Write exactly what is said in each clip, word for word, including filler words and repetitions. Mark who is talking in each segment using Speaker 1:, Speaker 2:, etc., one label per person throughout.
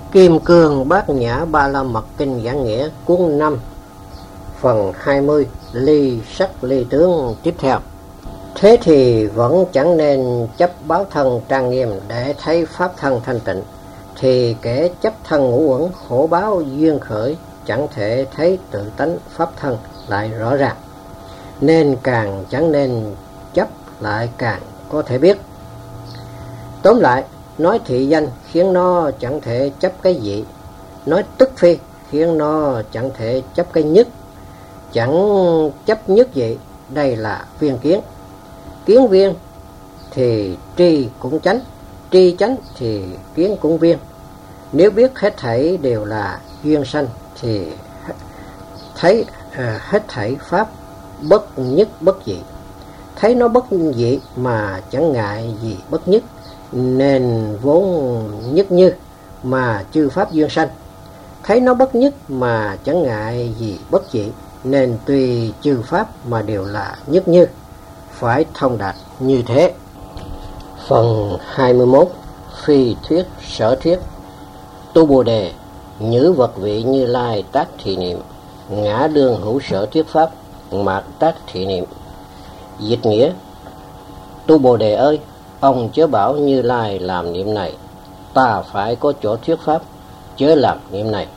Speaker 1: Kim Cương Bát Nhã Ba La Mật Kinh Giảng Nghĩa cuốn năm phần hai mươi, ly sắc ly tướng tiếp theo. Thế thì vẫn chẳng nên chấp báo thân trang nghiêm để thấy pháp thân thanh tịnh, thì kẻ chấp thân ngũ uẩn hổ báo duyên khởi chẳng thể thấy tự tánh pháp thân lại rõ ràng, nên càng chẳng nên chấp lại càng có thể biết. Tóm lại, nói thị danh khiến nó chẳng thể chấp cái dị, nói tức phi khiến nó chẳng thể chấp cái nhất. Chẳng chấp nhất dị, đây là viên kiến. Kiến viên thì tri cũng chánh, tri chánh thì kiến cũng viên. Nếu biết hết thảy đều là duyên sanh thì thấy à, hết thảy pháp bất nhất bất dị. Thấy nó bất dị mà chẳng ngại gì bất nhất, nên vốn nhất như mà chư pháp duyên sanh. Thấy nó bất nhất mà chẳng ngại gì bất dị, nên tùy chư pháp mà đều là nhất như, phải thông đạt như thế. Phần hai mươi mốt. Phi thuyết sở thuyết. Tu Bồ Đề, nhữ vật vị Như Lai tác thị niệm, ngã đương hữu sở thuyết pháp, mạt tác thị niệm. Dịch nghĩa: Tu Bồ Đề ơi, ông chớ bảo Như Lai làm niệm này, ta phải có chỗ thuyết pháp, chớ làm niệm này.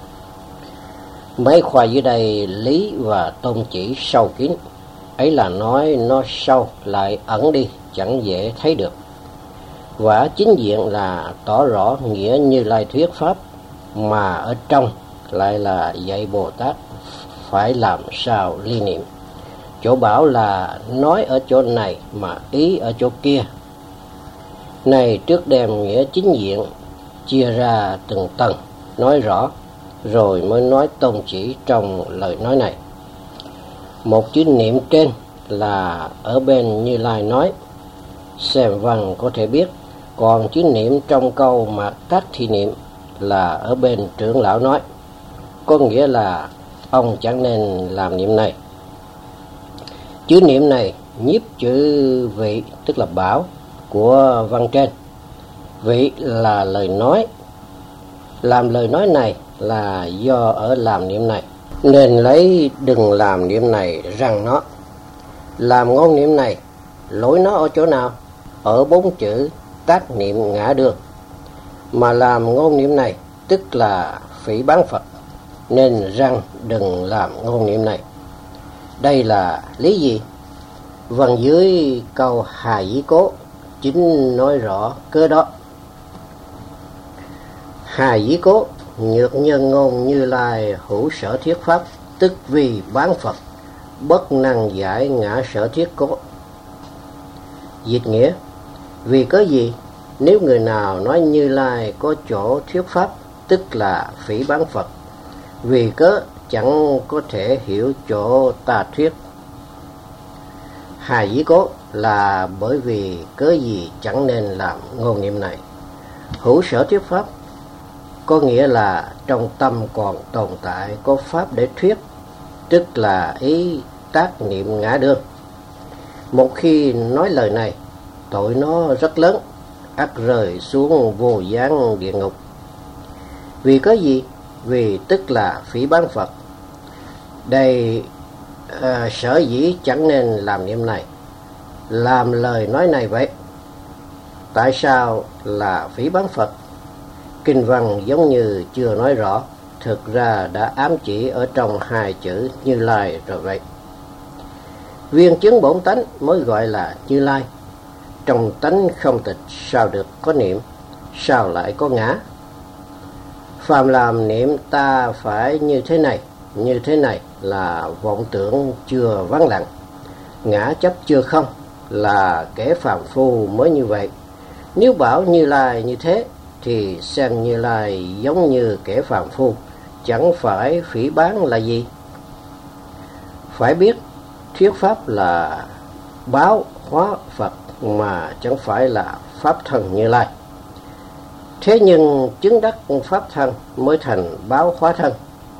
Speaker 1: Mấy khoa dưới đây lý và tôn chỉ sâu kín, ấy là nói nó sâu lại ẩn đi, chẳng dễ thấy được. Và chính diện là tỏ rõ nghĩa Như Lai thuyết pháp, mà ở trong lại là dạy Bồ Tát phải làm sao ly niệm. Chỗ bảo là nói ở chỗ này mà ý ở chỗ kia. Này trước đem nghĩa chính diện chia ra từng tầng, nói rõ, rồi mới nói tôn chỉ trong lời nói này. Một chữ niệm trên là ở bên Như Lai nói, xem văn có thể biết. Còn chữ niệm trong câu mạt tác thị niệm là ở bên trưởng lão nói, có nghĩa là ông chẳng nên làm niệm này. Chữ niệm này nhiếp chữ vị, tức là bảo của văn trên. Vị là lời nói, làm lời nói này là do ở làm niệm này, nên lấy đừng làm niệm này rằng nó. Làm ngôn niệm này, lỗi nó ở chỗ nào? Ở bốn chữ tác niệm ngã đương. Mà làm ngôn niệm này tức là phỉ báng Phật, nên rằng đừng làm ngôn niệm này. Đây là lý gì? Văn dưới câu Hà Dĩ Cố chính nói rõ cơ đó. Hà Dĩ Cố, nhược nhân ngôn Như Lai hữu sở thuyết pháp, tức vì bán Phật, bất năng giải ngã sở thuyết cố. Dịch nghĩa: vì cớ gì? Nếu người nào nói Như Lai có chỗ thuyết pháp, tức là phỉ báng Phật, vì cớ chẳng có thể hiểu chỗ ta thuyết. Hà Dĩ Cố là bởi vì cớ gì chẳng nên làm ngôn niệm này. Hữu sở thuyết pháp có nghĩa là trong tâm còn tồn tại có pháp để thuyết, tức là ý tác niệm ngã đương. Một khi nói lời này, tội nó rất lớn, ắt rơi xuống vô gián địa ngục. Vì có gì? Vì tức là phỉ báng Phật. Đây à, sở dĩ chẳng nên làm niệm này, làm lời nói này vậy. Tại sao là phỉ báng Phật? Kinh văn giống như chưa nói rõ, thực ra đã ám chỉ ở trong hai chữ Như Lai rồi vậy. Viên chứng bổn tánh mới gọi là Như Lai. Trong tánh không tịch sao được có niệm, sao lại có ngã? Phàm làm niệm ta phải như thế này, như thế này là vọng tưởng chưa vắng lặng, ngã chấp chưa không, là kẻ phàm phu mới như vậy. Nếu bảo Như Lai như thế thì xem Như Lai giống như kẻ phàm phu, chẳng phải phỉ báng là gì? Phải biết thuyết pháp là báo hóa Phật, mà chẳng phải là pháp thân Như Lai. Thế nhưng chứng đắc pháp thân mới thành báo hóa thân,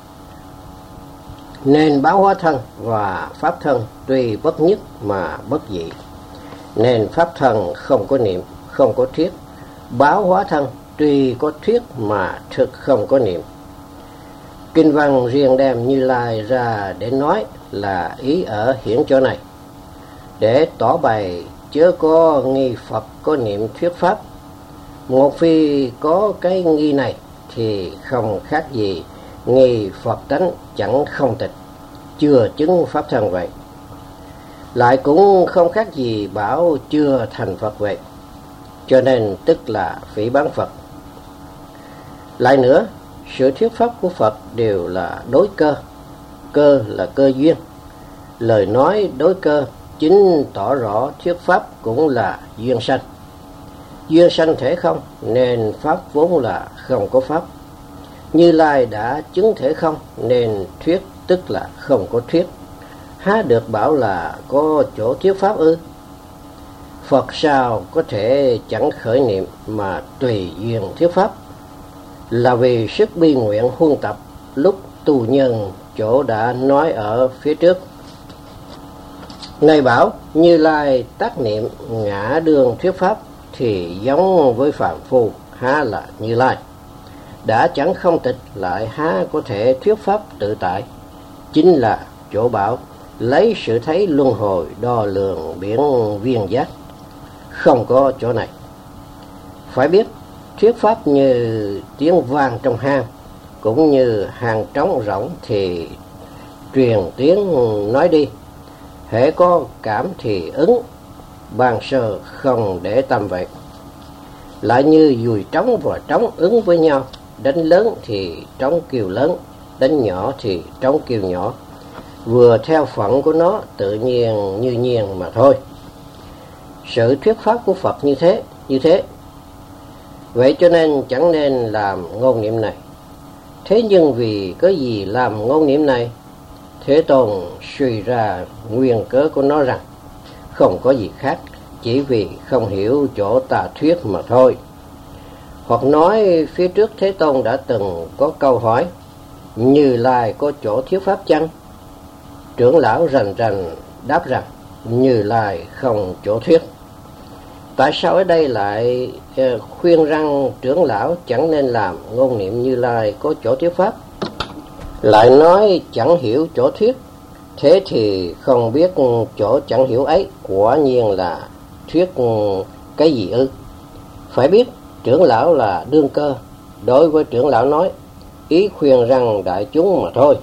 Speaker 1: nên báo hóa thân và pháp thân tuy bất nhất mà bất dị. Nên pháp thân không có niệm, không có thuyết, báo hóa thân tuy có thuyết mà thực không có niệm. Kinh văn riêng đem Như Lai ra để nói là ý ở hiển chỗ này, để tỏ bày chớ có nghi Phật có niệm thuyết pháp. Một khi có cái nghi này thì không khác gì nghi Phật tánh chẳng không tịch, chưa chứng pháp thân vậy. Lại cũng không khác gì bảo chưa thành Phật vậy, cho nên tức là phỉ báng Phật. Lại nữa, sự thuyết pháp của Phật đều là đối cơ, cơ là cơ duyên. Lời nói đối cơ chính tỏ rõ thuyết pháp cũng là duyên sanh. Duyên sanh thể không, nên pháp vốn là không có pháp. Như Lai đã chứng thể không, nên thuyết tức là không có thuyết. Há được bảo là có chỗ thuyết pháp ư? Phật sao có thể chẳng khởi niệm mà tùy duyên thuyết pháp? Là vì sức bi nguyện huân tập lúc tu nhân chỗ đã nói ở phía trước. Này bảo Như Lai tác niệm ngã đương thuyết pháp thì giống với phàm phu, há là Như Lai. Đã chẳng không tịch lại há có thể thuyết pháp tự tại. Chính là chỗ bảo lấy sự thấy luân hồi đo lường biển viên giác. Không có chỗ này. Phải biết thuyết pháp như tiếng vang trong hang, cũng như hang trống rỗng thì truyền tiếng nói đi. Hễ có cảm thì ứng, ban sơ không để tâm vậy. Lại như dùi trống và trống ứng với nhau, đánh lớn thì trống kêu lớn, đánh nhỏ thì trống kêu nhỏ. Vừa theo phận của nó tự nhiên như nhiên mà thôi. Sự thuyết pháp của Phật như thế, như thế. Vậy cho nên chẳng nên làm ngôn niệm này. Thế nhưng vì có gì làm ngôn niệm này? Thế Tôn suy ra nguyên cớ của nó rằng không có gì khác, chỉ vì không hiểu chỗ tà thuyết mà thôi. Hoặc nói phía trước Thế Tôn đã từng có câu hỏi: Như Lai có chỗ thuyết pháp chăng? Trưởng lão rành rành đáp rằng Như Lai không chỗ thuyết. Tại sao ở đây lại khuyên rằng trưởng lão chẳng nên làm ngôn niệm Như Lai có chỗ thuyết pháp? Lại nói chẳng hiểu chỗ thuyết, thế thì không biết chỗ chẳng hiểu ấy quả nhiên là thuyết cái gì ư? Phải biết trưởng lão là đương cơ, đối với trưởng lão nói, ý khuyên rằng đại chúng mà thôi.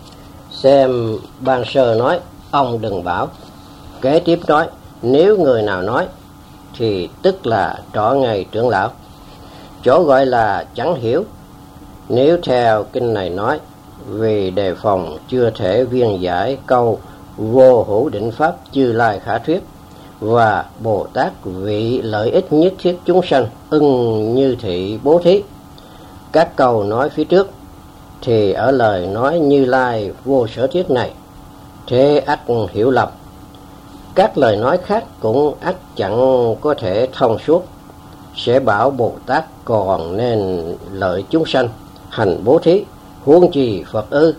Speaker 1: Xem ban sơ nói, ông đừng bảo. Kế tiếp nói, nếu người nào nói, thì tức là trỏ ngay trưởng lão. Chỗ gọi là chẳng hiểu, nếu theo kinh này nói, vì đề phòng chưa thể viên giải câu vô hữu định pháp Chư Lai khả thuyết và Bồ Tát vị lợi ích nhất thiết chúng sanh ưng như thị bố thí. Các câu nói phía trước thì ở lời nói Như Lai vô sở thuyết này, thế ắt hiểu lầm. Các lời nói khác cũng ắt chẳng có thể thông suốt, sẽ bảo Bồ Tát còn nên lợi chúng sanh hành bố thí, huống chi Phật ư?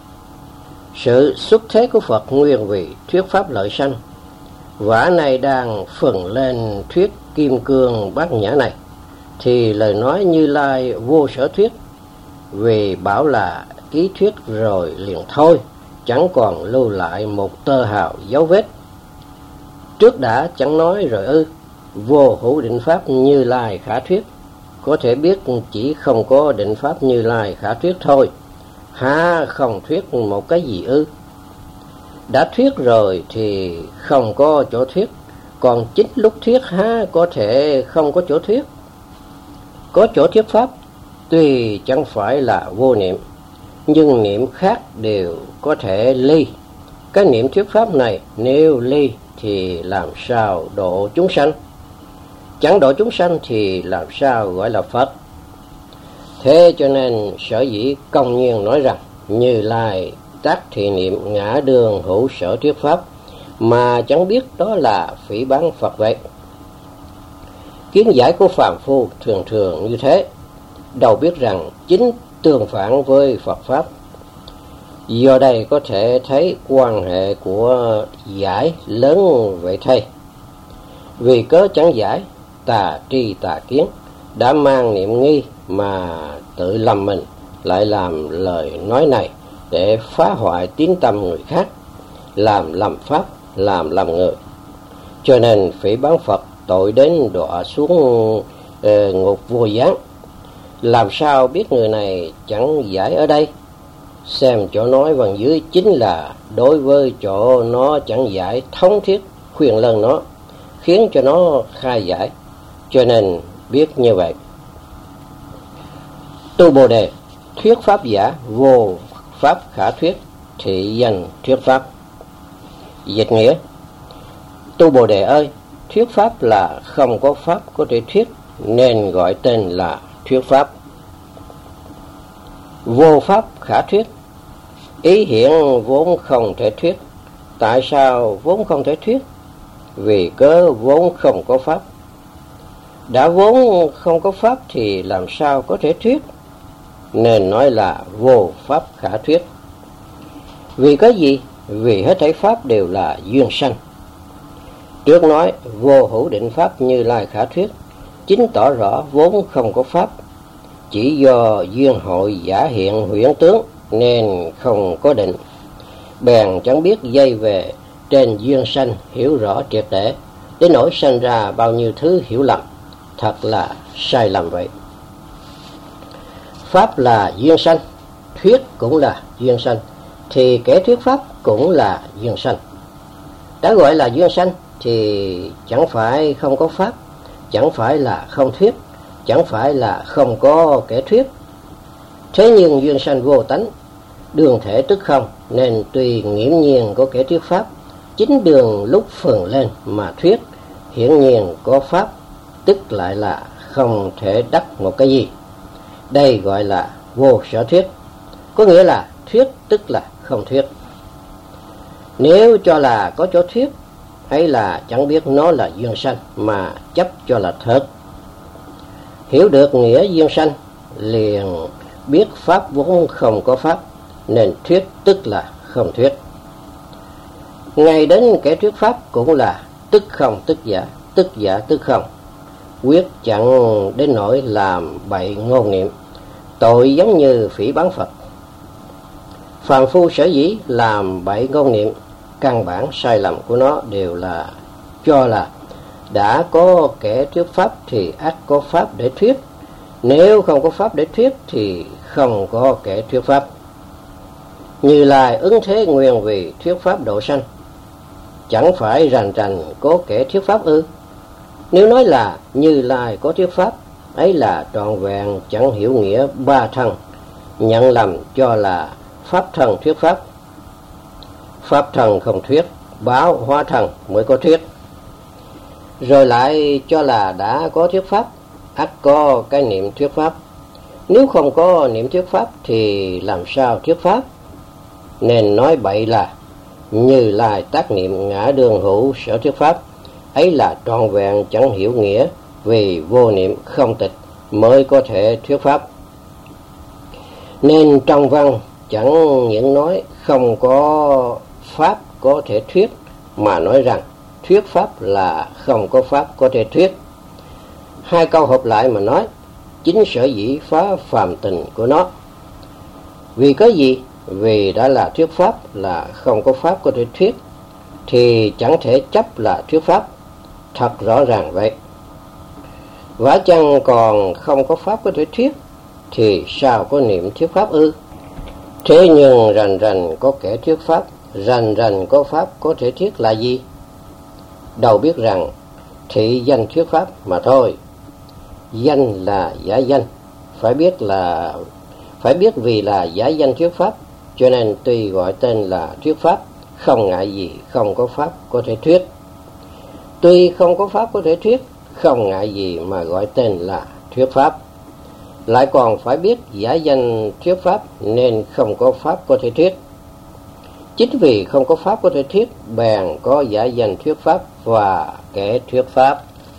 Speaker 1: Sự xuất thế của Phật nguyên vì thuyết pháp lợi sanh, vả này đang phừng lên thuyết kim cương bát nhã này, thì lời nói Như Lai vô sở thuyết, vì bảo là ký thuyết rồi liền thôi, chẳng còn lưu lại một tơ hào dấu vết. Trước đã chẳng nói rồi ư? Vô hữu định pháp Như Lai khả thuyết, có thể biết chỉ không có định pháp Như Lai khả thuyết thôi, há không thuyết một cái gì ư? Đã thuyết rồi thì không có chỗ thuyết, còn chính lúc thuyết há có thể không có chỗ thuyết. Có chỗ thuyết pháp, tuy chẳng phải là vô niệm, nhưng niệm khác đều có thể ly. Cái niệm thuyết pháp này nếu ly thì làm sao độ chúng sanh? Chẳng độ chúng sanh thì làm sao gọi là Phật? Thế cho nên sở dĩ công nhiên nói rằng Như Lai tác thị niệm ngã đường hữu sở thuyết pháp, mà chẳng biết đó là phỉ báng Phật vậy. Kiến giải của phàm phu thường thường như thế, đâu biết rằng chính tương phản với Phật pháp. Do đây có thể thấy quan hệ của giải lớn vậy thay. Vì cớ chẳng giải, tà tri tà kiến, đã mang niệm nghi mà tự lầm mình, lại làm lời nói này để phá hoại tín tâm người khác, làm lầm pháp, làm lầm người. Cho nên phỉ báng Phật tội đến đọa xuống uh, ngục vô gián. Làm sao biết người này chẳng giải ở đây? Xem chỗ nói phần dưới chính là đối với chỗ nó chẳng giải thống thiết khuyên lân nó, khiến cho nó khai giải, cho nên biết như vậy. Tu Bồ Đề thuyết pháp giả, vô pháp khả thuyết, thị danh thuyết pháp. Dịch nghĩa: Tu Bồ Đề ơi, thuyết pháp là không có pháp có thể thuyết, nên gọi tên là thuyết pháp. Vô pháp khả thuyết, ý hiện vốn không thể thuyết. Tại sao vốn không thể thuyết? Vì cớ vốn không có pháp. Đã vốn không có pháp thì làm sao có thể thuyết? Nên nói là vô pháp khả thuyết. Vì cái gì? Vì hết thảy pháp đều là duyên sanh. Trước nói vô hữu định pháp Như Lai khả thuyết, chính tỏ rõ vốn không có pháp, chỉ do duyên hội giả hiện huyễn tướng nên không có định. Bèn chẳng biết dây về trên duyên sanh hiểu rõ triệt để, đến nỗi sanh ra bao nhiêu thứ hiểu lầm, thật là sai lầm vậy. Pháp là duyên sanh, thuyết cũng là duyên sanh, thì kẻ thuyết pháp cũng là duyên sanh. Đã gọi là duyên sanh thì chẳng phải không có pháp, chẳng phải là không thuyết, chẳng phải là không có kẻ thuyết. Thế nhưng duyên sanh vô tánh, đường thể tức không, nên tuy nghiễm nhiên có kẻ thuyết pháp, chính đường lúc phừng lên mà thuyết, hiển nhiên có pháp, tức lại là không thể đắc một cái gì. Đây gọi là vô sở thuyết, có nghĩa là thuyết tức là không thuyết. Nếu cho là có chỗ thuyết, ấy là chẳng biết nó là duyên sanh mà chấp cho là thật. Hiểu được nghĩa duyên sanh liền biết pháp vốn không có pháp, nên thuyết tức là không thuyết. Ngay đến kẻ thuyết pháp cũng là tức không tức giả, tức giả tức không, quyết chẳng đến nỗi làm bậy ngôn niệm, tội giống như phỉ báng Phật. Phàm phu sở dĩ làm bậy ngôn niệm, căn bản sai lầm của nó đều là cho là đã có kẻ thuyết pháp thì ắt có pháp để thuyết, nếu không có pháp để thuyết thì không có kẻ thuyết pháp. Như Lai ứng thế nguyện vì thuyết pháp độ sanh, chẳng phải rành rành có kẻ thuyết pháp ư? Nếu nói là Như Lai có thuyết pháp, ấy là trọn vẹn chẳng hiểu nghĩa ba thân, nhận lầm cho là pháp thân thuyết pháp. Pháp thân không thuyết, báo hóa thân mới có thuyết. Rồi lại cho là đã có thuyết pháp, ắt có cái niệm thuyết pháp. Nếu không có niệm thuyết pháp thì làm sao thuyết pháp? Nên nói bậy là Như Lai tác niệm ngã đương hữu sở thuyết pháp, ấy là trọn vẹn chẳng hiểu nghĩa, vì vô niệm không tịch mới có thể thuyết pháp. Nên trong văn chẳng những nói không có pháp có thể thuyết, mà nói rằng thuyết pháp là không có pháp có thể thuyết. Hai câu hợp lại mà nói, chính sở dĩ phá phàm tình của nó. Vì cái gì? Vì đã là thuyết pháp là không có pháp có thể thuyết, thì chẳng thể chấp là thuyết pháp, thật rõ ràng vậy. Vả chăng còn không có pháp có thể thuyết, thì sao có niệm thuyết pháp ư? Thế nhưng rành rành có kẻ thuyết pháp, rành rành có pháp có thể thuyết là gì? Đầu biết rằng thị danh thuyết pháp mà thôi. Danh là giả danh, phải biết là phải biết vì là giả danh thuyết pháp, cho nên tuy gọi tên là thuyết pháp, không ngại gì không có pháp có thể thuyết. Tuy không có pháp có thể thuyết, không ngại gì mà gọi tên là thuyết pháp. Lại còn phải biết giả danh thuyết pháp nên không có pháp có thể thuyết. Chính vì không có pháp có thể thuyết, bèn có giả danh thuyết pháp và kẻ thuyết pháp.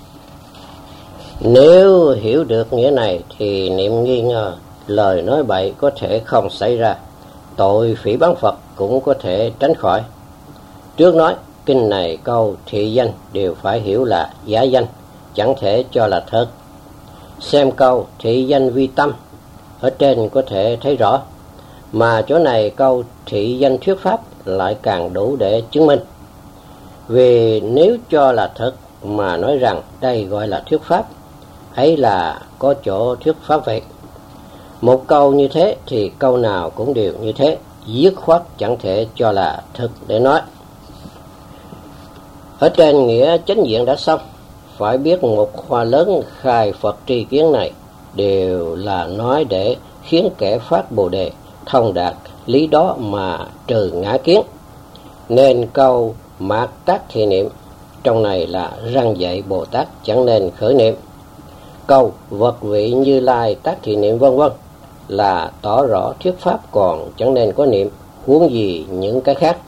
Speaker 1: Nếu hiểu được nghĩa này thì niệm nghi ngờ, lời nói bậy có thể không xảy ra, tội phỉ báng Phật cũng có thể tránh khỏi. Trước nói, kinh này câu thị danh đều phải hiểu là giả danh, chẳng thể cho là thật. Xem câu thị danh vi tâm ở trên có thể thấy rõ, mà chỗ này câu thị danh thuyết pháp lại càng đủ để chứng minh. Vì nếu cho là thật mà nói rằng đây gọi là thuyết pháp, ấy là có chỗ thuyết pháp vậy. Một câu như thế thì câu nào cũng đều như thế, dứt khoát chẳng thể cho là thực để nói. Ở trên nghĩa chánh diện đã xong, phải biết một khoa lớn khai Phật tri kiến này đều là nói để khiến kẻ phát Bồ Đề thông đạt lý đó mà trừ ngã kiến. Nên câu mạt tác thị niệm trong này là răn dạy Bồ Tát chẳng nên khởi niệm. Câu vật vị Như Lai tác thị niệm vân vân là tỏ rõ thuyết pháp còn chẳng nên có niệm, huống gì những cái khác.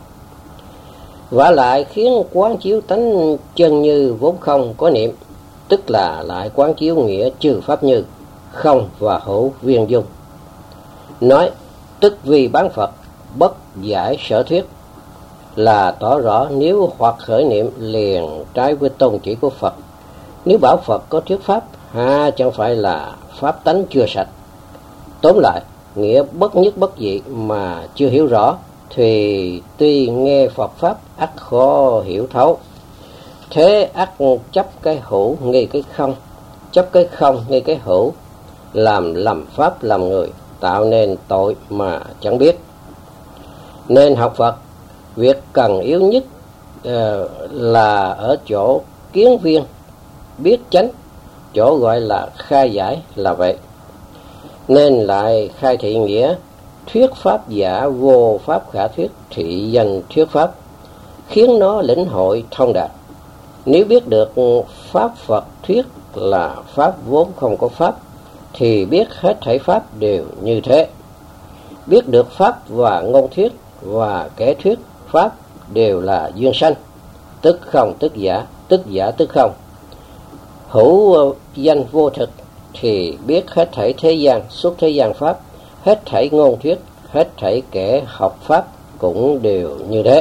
Speaker 1: Vả lại khiến quán chiếu tánh chân như vốn không có niệm, tức là lại quán chiếu nghĩa chư pháp như không và hữu viên dung. Nói tức vì bán Phật bất giải sở thuyết là tỏ rõ nếu hoặc khởi niệm liền trái với tôn chỉ của Phật. Nếu bảo Phật có thuyết pháp, ha chẳng phải là pháp tánh chưa sạch. Tóm lại, nghĩa bất nhất bất dị mà chưa hiểu rõ, thì tuy nghe Phật pháp ắt khó hiểu thấu. Thế ắt chấp cái hữu nghi cái không, chấp cái không nghi cái hữu, làm lầm pháp làm người, tạo nên tội mà chẳng biết. Nên học Phật, việc cần yếu nhất uh, là ở chỗ kiến viên, biết chánh, chỗ gọi là khai giải là vậy. Nên lại khai thị nghĩa thuyết pháp giả vô pháp khả thuyết thị danh thuyết pháp, khiến nó lĩnh hội thông đạt. Nếu biết được pháp Phật thuyết là pháp vốn không có pháp, thì biết hết thảy pháp đều như thế. Biết được pháp và ngôn thuyết và kẻ thuyết pháp đều là duyên sanh, tức không tức giả, tức giả tức không. Hữu danh vô thực thì biết hết thảy thế gian xuất thế gian pháp, hết thảy ngôn thuyết, hết thảy kẻ học pháp cũng đều như thế.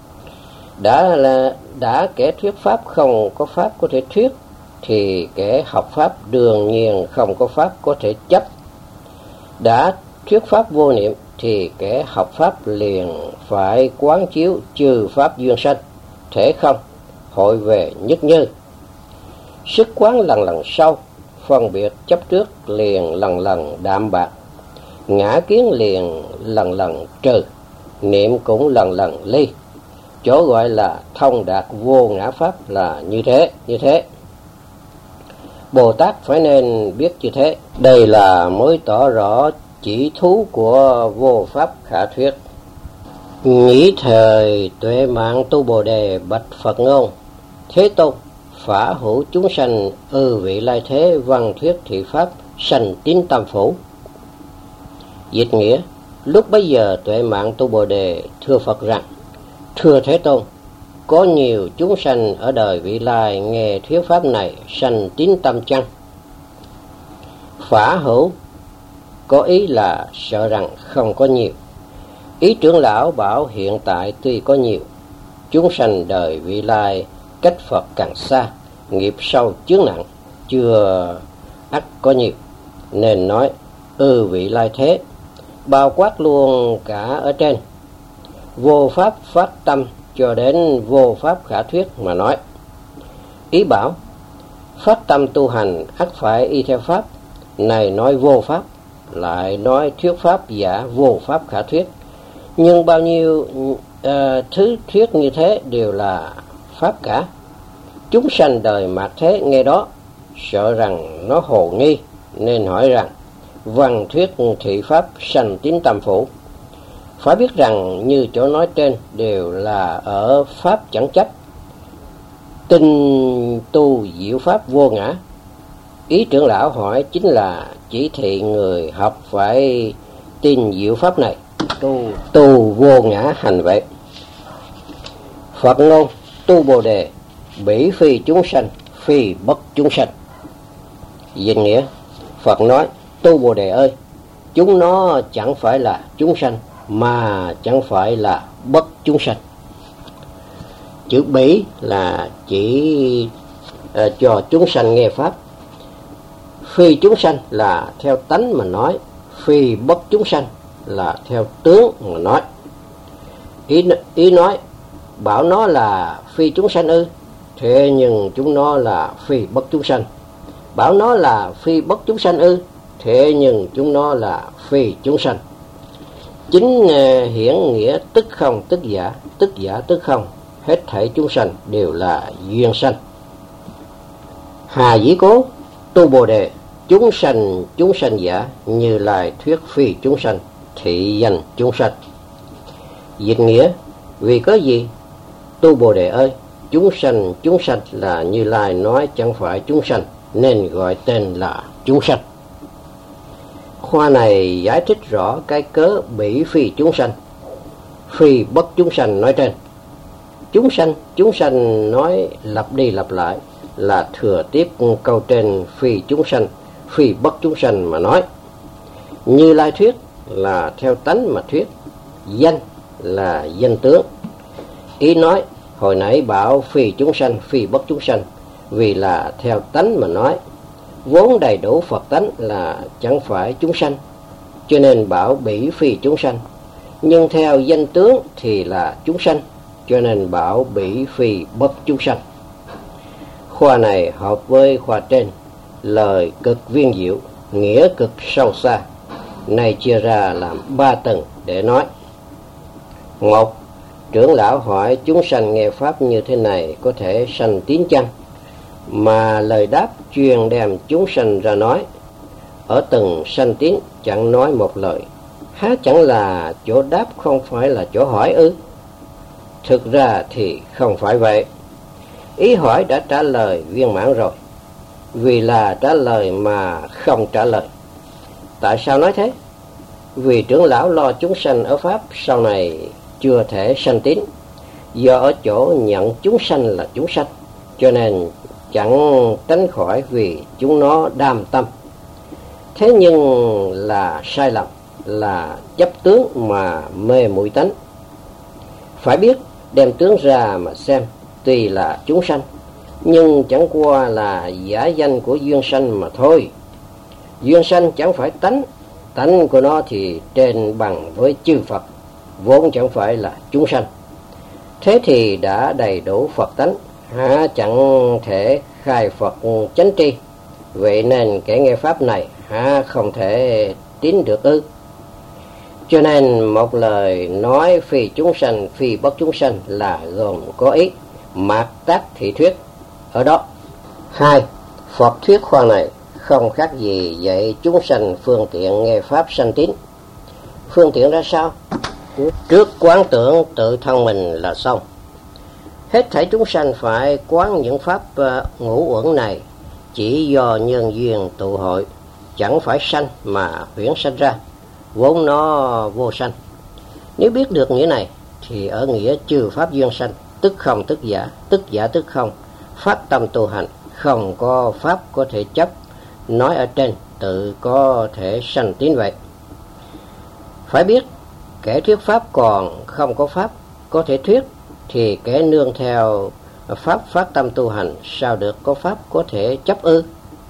Speaker 1: Đã là đã kẻ thuyết pháp không có pháp có thể thuyết, thì kẻ học pháp đương nhiên không có pháp có thể chấp. Đã thuyết pháp vô niệm thì kẻ học pháp liền phải quán chiếu trừ pháp duyên sanh, thể không, hội về nhất như. Sức quán lần lần sâu, phân biệt chấp trước liền lần lần đạm bạc, ngã kiến liền lần lần trừ, niệm cũng lần lần ly. Chỗ gọi là thông đạt vô ngã pháp là như thế, như thế. Bồ Tát phải nên biết như thế. Đây là mới tỏ rõ chỉ thú của vô pháp khả thuyết. Nghĩ thời tuệ mạng tu Bồ Đề bạch Phật ngôn: Thế Tôn, phả hữu chúng sanh ư vị lai thế văn thuyết thị pháp sanh tín tam phủ. Dịch nghĩa: lúc bấy giờ tuệ mạng tu Bồ Đề thưa Phật rằng: Thưa Thế Tôn, có nhiều chúng sanh ở đời vị lai nghe thuyết pháp này sanh tín tâm chăng? Phả hữu có ý là sợ rằng không có nhiều. Ý trưởng lão bảo hiện tại tuy có nhiều, chúng sanh đời vị lai cách Phật càng xa, nghiệp sâu chướng nặng, chưa ắt có nhiều, nên nói ư vị lai thế, bao quát luôn cả ở trên, vô pháp phát tâm cho đến vô pháp khả thuyết mà nói. Ý bảo phát tâm tu hành ắt phải y theo pháp, này nói vô pháp, lại nói thuyết pháp giả vô pháp khả thuyết. Nhưng bao nhiêu uh, thứ thuyết như thế đều là pháp cả. Chúng sanh đời mạt thế nghe đó, sợ rằng nó hồ nghi, nên hỏi rằng: văn thuyết thị pháp sanh tín tam phủ. Phải biết rằng như chỗ nói trên đều là ở pháp chẳng chấp, tinh tu diệu pháp vô ngã. Ý trưởng lão hỏi chính là chỉ thị người học phải tin diệu pháp này, tu tu vô ngã hành vậy. Phật ngôn tu Bồ Đề bỉ phi chúng sanh, phi bất chúng sanh. Dịch nghĩa: Phật nói: tu Bồ Đề ơi, chúng nó chẳng phải là chúng sanh, mà chẳng phải là bất chúng sanh. Chữ bỉ là chỉ uh, cho chúng sanh nghe pháp. Phi chúng sanh là theo tánh mà nói, phi bất chúng sanh là theo tướng mà nói. Ý, ý nói, bảo nó là phi chúng sanh ư? Thế nhưng chúng nó là phi bất chúng sanh. Bảo nó là phi bất chúng sanh ư? Thế nhưng chúng nó là phi chúng sanh. Chính hiển nghĩa tức không tức giả, tức giả tức không, hết thảy chúng sanh đều là duyên sanh. Hà dĩ cố, tu Bồ Đề, chúng sanh chúng sanh giả, Như Lai thuyết phi chúng sanh, thị danh chúng sanh. Dịch nghĩa, vì có gì? Tu Bồ Đề ơi, chúng sanh chúng sanh là Như Lai nói chẳng phải chúng sanh, nên gọi tên là chúng sanh. Khoa này giải thích rõ cái cớ bị phi chúng sanh, phi bất chúng sanh nói trên. Chúng sanh, chúng sanh nói lặp đi lặp lại là thừa tiếp câu trên phi chúng sanh, phi bất chúng sanh mà nói. Như Lai thuyết là theo tánh mà thuyết, danh là danh tướng. Ý nói hồi nãy bảo phi chúng sanh, phi bất chúng sanh vì là theo tánh mà nói, vốn đầy đủ Phật tánh là chẳng phải chúng sanh, cho nên bảo bỉ phi chúng sanh. Nhưng theo danh tướng thì là chúng sanh, cho nên bảo bỉ phi bất chúng sanh. Khoa này hợp với khoa trên, lời cực viên diệu, nghĩa cực sâu xa. Này chia ra làm ba tầng để nói. Một, trưởng lão hỏi chúng sanh nghe pháp như thế này có thể sanh tín chăng? Mà lời đáp chuyên đem chúng sanh ra nói. Ở từng sanh tín chẳng nói một lời, há chẳng là chỗ đáp không phải là chỗ hỏi ư? Thực ra thì không phải vậy. Ý hỏi đã trả lời viên mãn rồi, vì là trả lời mà không trả lời. Tại sao nói thế? Vì trưởng lão lo chúng sanh ở pháp sau này chưa thể sanh tín, do ở chỗ nhận chúng sanh là chúng sanh, cho nên chẳng tránh khỏi vì chúng nó đam tâm. Thế nhưng là sai lầm, là chấp tướng mà mê muội tánh. Phải biết đem tướng ra mà xem, tuy là chúng sanh, nhưng chẳng qua là giả danh của duyên sanh mà thôi. Duyên sanh chẳng phải tánh, tánh của nó thì trên bằng với chư Phật, vốn chẳng phải là chúng sanh. Thế thì đã đầy đủ Phật tánh, há chẳng thể khai Phật chánh tri. Vậy nên kẻ nghe pháp này há không thể tín được ư? Cho nên một lời nói phi chúng sanh, phi bất chúng sanh là gồm có ý mạt tác thị thuyết ở đó. Hai, Phật thuyết khoa này không khác gì dạy chúng sanh phương tiện nghe pháp sanh tín. Phương tiện ra sao? Trước quán tưởng tự thân mình là xong. Hết thảy chúng sanh phải quán những pháp uh, ngũ uẩn này chỉ do nhân duyên tụ hội, chẳng phải sanh mà huyễn sanh ra, vốn nó vô sanh. Nếu biết được nghĩa này thì ở nghĩa trừ pháp duyên sanh, tức không tức giả, tức giả tức không, phát tâm tu hành, không có pháp có thể chấp, nói ở trên tự có thể sanh tín vậy. Phải biết kẻ thuyết pháp còn không có pháp có thể thuyết, thì kẻ nương theo pháp phát tâm tu hành sao được có pháp có thể chấp ư?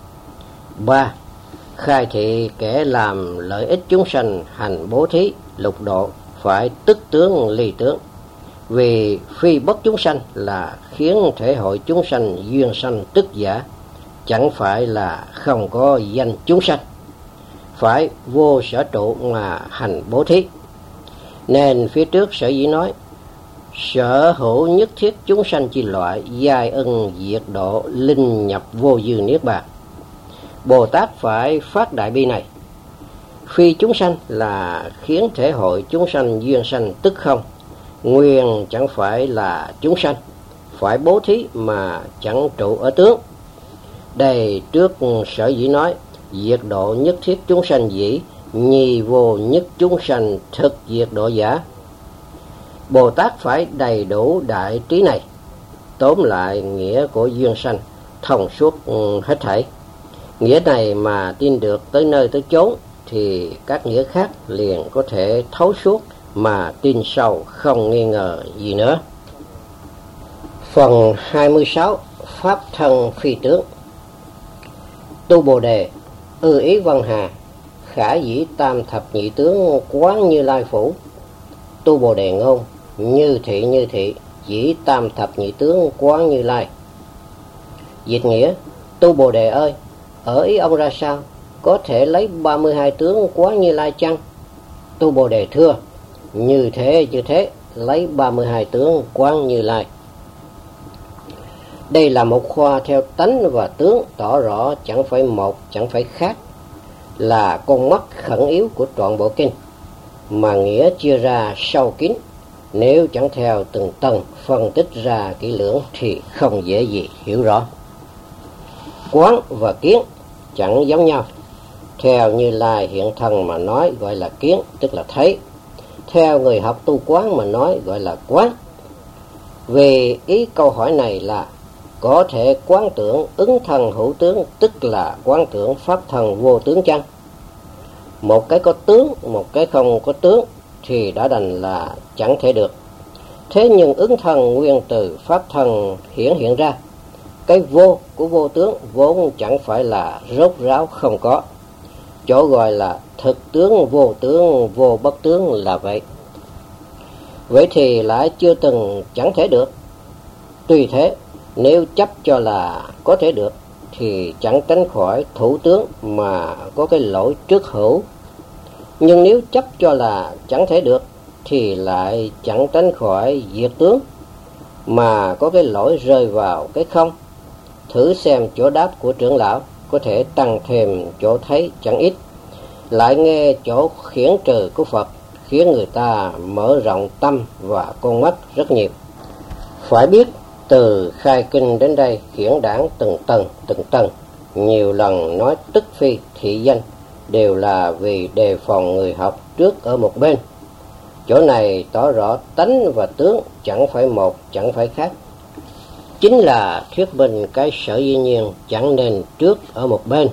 Speaker 1: Ba, khai thị kẻ làm lợi ích chúng sanh hành bố thí lục độ phải tức tướng ly tướng, vì phi bất chúng sanh là khiến thể hội chúng sanh duyên sanh tức giả, chẳng phải là không có danh chúng sanh, phải vô sở trụ mà hành bố thí. Nên phía trước sở dĩ nói sở hữu nhất thiết chúng sanh chi loại, giai ân diệt độ, linh nhập vô dư niết bàn. Bồ Tát phải phát đại bi này. Phi chúng sanh là khiến thể hội chúng sanh duyên sanh tức không, nguyên chẳng phải là chúng sanh, phải bố thí mà chẳng trụ ở tướng. Đây trước sở dĩ nói diệt độ nhất thiết chúng sanh dĩ, nhi vô nhất chúng sanh thực diệt độ giả. Bồ Tát phải đầy đủ đại trí này, tóm lại nghĩa của duyên sanh, thông suốt hết thảy. Nghĩa này mà tin được tới nơi tới chốn, thì các nghĩa khác liền có thể thấu suốt mà tin sâu không nghi ngờ gì nữa. Phần hai mươi sáu, Pháp thân phi tướng. Tu Bồ Đề, Ư ý Văn Hà, khả dĩ tam thập nhị tướng quán Như Lai phủ. Tu Bồ Đề ngôn, như thị như thị, dĩ tam thập nhị tướng quán Như Lai. Dịch nghĩa, Tu Bồ Đề ơi, ở ý ông ra sao? Có thể lấy ba mươi hai tướng quán Như Lai chăng? Tu Bồ Đề thưa, như thế như thế, lấy ba mươi hai tướng quán Như Lai. Đây là một khoa theo tánh và tướng, tỏ rõ chẳng phải một, chẳng phải khác, là con mắt khẩn yếu của trọn bộ kinh, mà nghĩa chia ra sâu kín. Nếu chẳng theo từng tầng phân tích ra kỹ lưỡng thì không dễ gì hiểu rõ. Quán và kiến chẳng giống nhau. Theo Như Lai hiện thân mà nói gọi là kiến, tức là thấy. Theo người học tu quán mà nói gọi là quán. Vì ý câu hỏi này là có thể quán tưởng ứng thân hữu tướng, tức là quán tưởng pháp thân vô tướng chăng? Một cái có tướng, một cái không có tướng thì đã đành là chẳng thể được. Thế nhưng ứng thân nguyên từ pháp thân hiển hiện ra. Cái vô của vô tướng vốn chẳng phải là rốt ráo không có. Chỗ gọi là thực tướng vô tướng vô bất tướng là vậy. Vậy thì lại chưa từng chẳng thể được. Tuy thế, nếu chấp cho là có thể được thì chẳng tránh khỏi thủ tướng mà có cái lỗi trước hữu. Nhưng nếu chấp cho là chẳng thể được thì lại chẳng tránh khỏi diệt tướng mà có cái lỗi rơi vào cái không. Thử xem chỗ đáp của trưởng lão có thể tăng thêm chỗ thấy chẳng ít, lại nghe chỗ khiển trừ của Phật khiến người ta mở rộng tâm và con mắt rất nhiều. Phải biết từ khai kinh đến đây khiển đảng từng tầng từng tầng, nhiều lần nói tức phi thị danh, đều là vì đề phòng người học trước ở một bên. Chỗ này tỏ rõ tánh và tướng chẳng phải một, chẳng phải khác. Chính là thuyết minh cái sở dĩ nhiên chẳng nên trước ở một bên.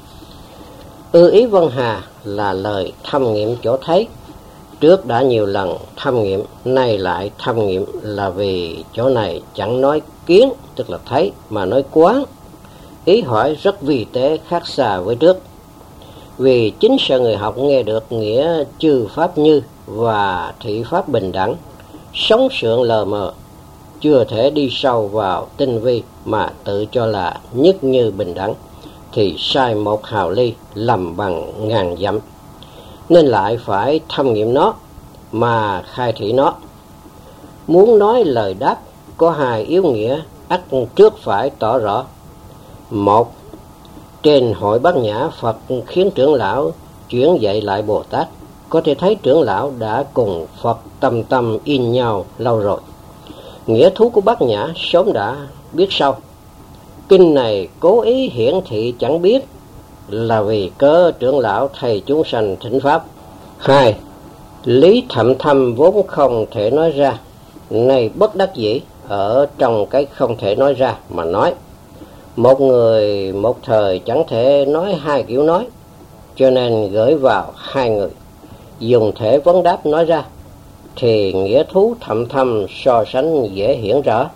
Speaker 1: Ư ý Văn Hà là lời thâm nghiệm chỗ thấy. Trước đã nhiều lần thâm nghiệm, nay lại thâm nghiệm là vì chỗ này chẳng nói kiến, tức là thấy, mà nói quán. Ý hỏi rất vi tế khác xa với trước. Vì chính sợ người học nghe được nghĩa chư pháp như và thị pháp bình đẳng, sống sượng lờ mờ, chưa thể đi sâu vào tinh vi mà tự cho là nhất như bình đẳng, thì sai một hào ly lầm bằng ngàn dặm. Nên lại phải thâm nghiệm nó mà khai thị nó. Muốn nói lời đáp có hai yếu nghĩa ắt trước phải tỏ rõ. Một, trên hội Bát Nhã, Phật khiến trưởng lão chuyển dạy lại Bồ Tát. Có thể thấy trưởng lão đã cùng Phật tâm tâm in nhau lâu rồi. Nghĩa thú của Bát Nhã sớm đã biết sau. Kinh này cố ý hiển thị chẳng biết là vì cớ trưởng lão thầy chúng sanh thỉnh pháp. Hai, lý thậm thâm vốn không thể nói ra, nay bất đắc dĩ ở trong cái không thể nói ra mà nói. Một người một thời chẳng thể nói hai kiểu nói, cho nên gửi vào hai người, dùng thể vấn đáp nói ra, thì nghĩa thú thậm thâm so sánh dễ hiển rõ.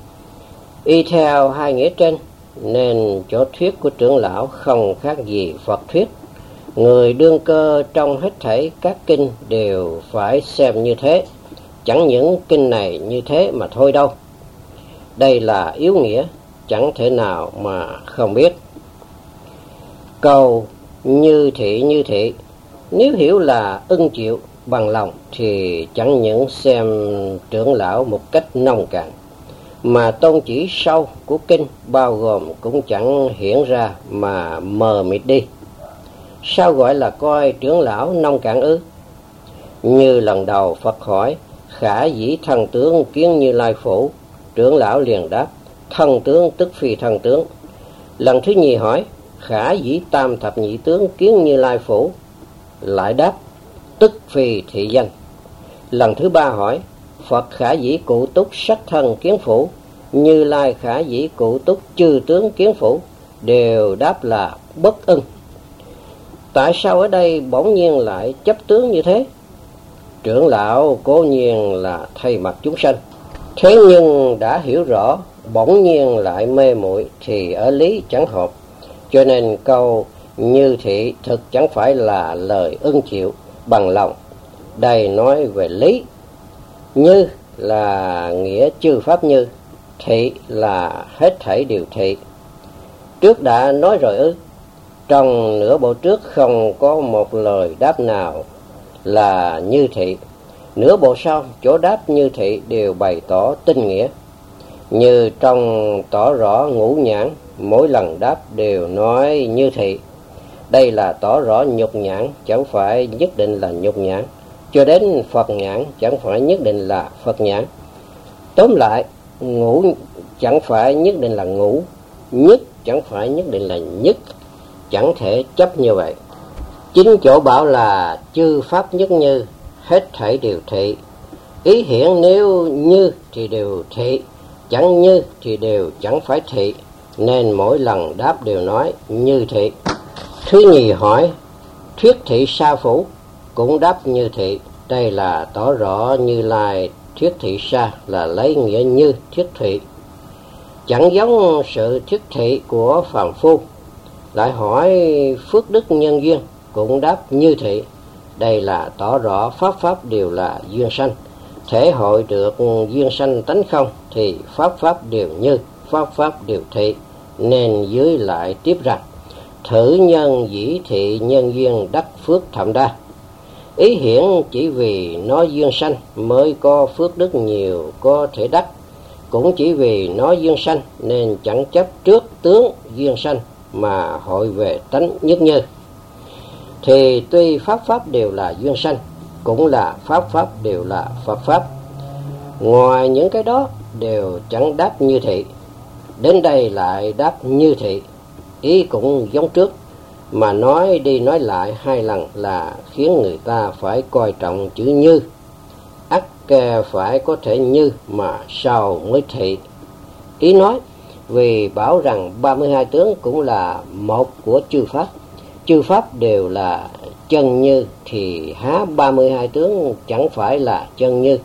Speaker 1: Y theo hai nghĩa trên, nên chỗ thuyết của trưởng lão không khác gì Phật thuyết. Người đương cơ trong hết thảy các kinh đều phải xem như thế, chẳng những kinh này như thế mà thôi đâu. Đây là yếu nghĩa, chẳng thể nào mà không biết. Câu như thị như thị, nếu hiểu là ưng chịu bằng lòng thì chẳng những xem trưởng lão một cách nông cạn, mà tôn chỉ sâu của kinh bao gồm cũng chẳng hiển ra mà mờ mịt đi. Sao gọi là coi trưởng lão nông cạn ư? Như lần đầu Phật hỏi, khả dĩ thân tướng kiến Như Lai phủ, trưởng lão liền đáp, thân tướng tức phi thân tướng. Lần thứ nhì hỏi, khả dĩ tam thập nhị tướng kiến Như Lai phủ, lại đáp, tức phi thị danh. Lần thứ ba hỏi, Phật khả dĩ cụ túc sắc thân kiến phủ, Như Lai khả dĩ cụ túc chư tướng kiến phủ, đều đáp là bất ưng. Tại sao ở đây bỗng nhiên lại chấp tướng như thế? Trưởng lão cố nhiên là thay mặt chúng sanh, thế nhưng đã hiểu rõ bỗng nhiên lại mê muội thì ở lý chẳng hợp. Cho nên câu Như thị thực chẳng phải là lời ưng chịu bằng lòng. Đây nói về lý. Như là nghĩa chư pháp như, thị là hết thảy điều thị. Trước đã nói rồi ư? Trong nửa bộ trước không có một lời đáp nào là như thị. Nửa bộ sau chỗ đáp như thị đều bày tỏ tinh nghĩa. Như trong tỏ rõ ngũ nhãn, mỗi lần đáp đều nói như thị. Đây là tỏ rõ nhục nhãn, chẳng phải nhất định là nhục nhãn. Cho đến Phật nhãn chẳng phải nhất định là Phật nhãn. Tóm lại, ngũ chẳng phải nhất định là ngũ, nhất chẳng phải nhất định là nhất, chẳng thể chấp như vậy. Chính chỗ bảo là chư pháp nhất như, hết thảy đều thị. Ý hiển nếu như thì đều thị, chẳng như thì đều chẳng phải thị, nên mỗi lần đáp đều nói như thị. Thứ nhì hỏi, thuyết thị sa phủ cũng đáp như thị. Đây là tỏ rõ Như Lai thuyết thị sa là lấy nghĩa như thuyết thị, chẳng giống sự thuyết thị của phàm phu. Lại hỏi phước đức nhân duyên cũng đáp như thị. Đây là tỏ rõ pháp pháp đều là duyên sanh, thể hội được duyên sanh tánh không thì pháp pháp đều như, pháp pháp đều thị. Nên dưới lại tiếp rằng, thử nhân dĩ thị nhân duyên đắc phước thậm đa. Ý hiển chỉ vì nó duyên sanh mới có phước đức nhiều có thể đắc, cũng chỉ vì nó duyên sanh nên chẳng chấp trước tướng duyên sanh mà hội về tánh nhất như. Thì tuy pháp pháp đều là duyên sanh, cũng là pháp pháp đều là Phật pháp. Ngoài những cái đó đều chẳng đáp như thị. Đến đây lại đáp như thị, ý cũng giống trước, mà nói đi nói lại hai lần là khiến người ta phải coi trọng chữ như. Ắt phải có thể như mà sau mới thị. Ý nói vì bảo rằng ba mươi hai tướng cũng là một của chư pháp, chư pháp đều là chân như, thì há ba mươi hai tướng chẳng phải là chân như,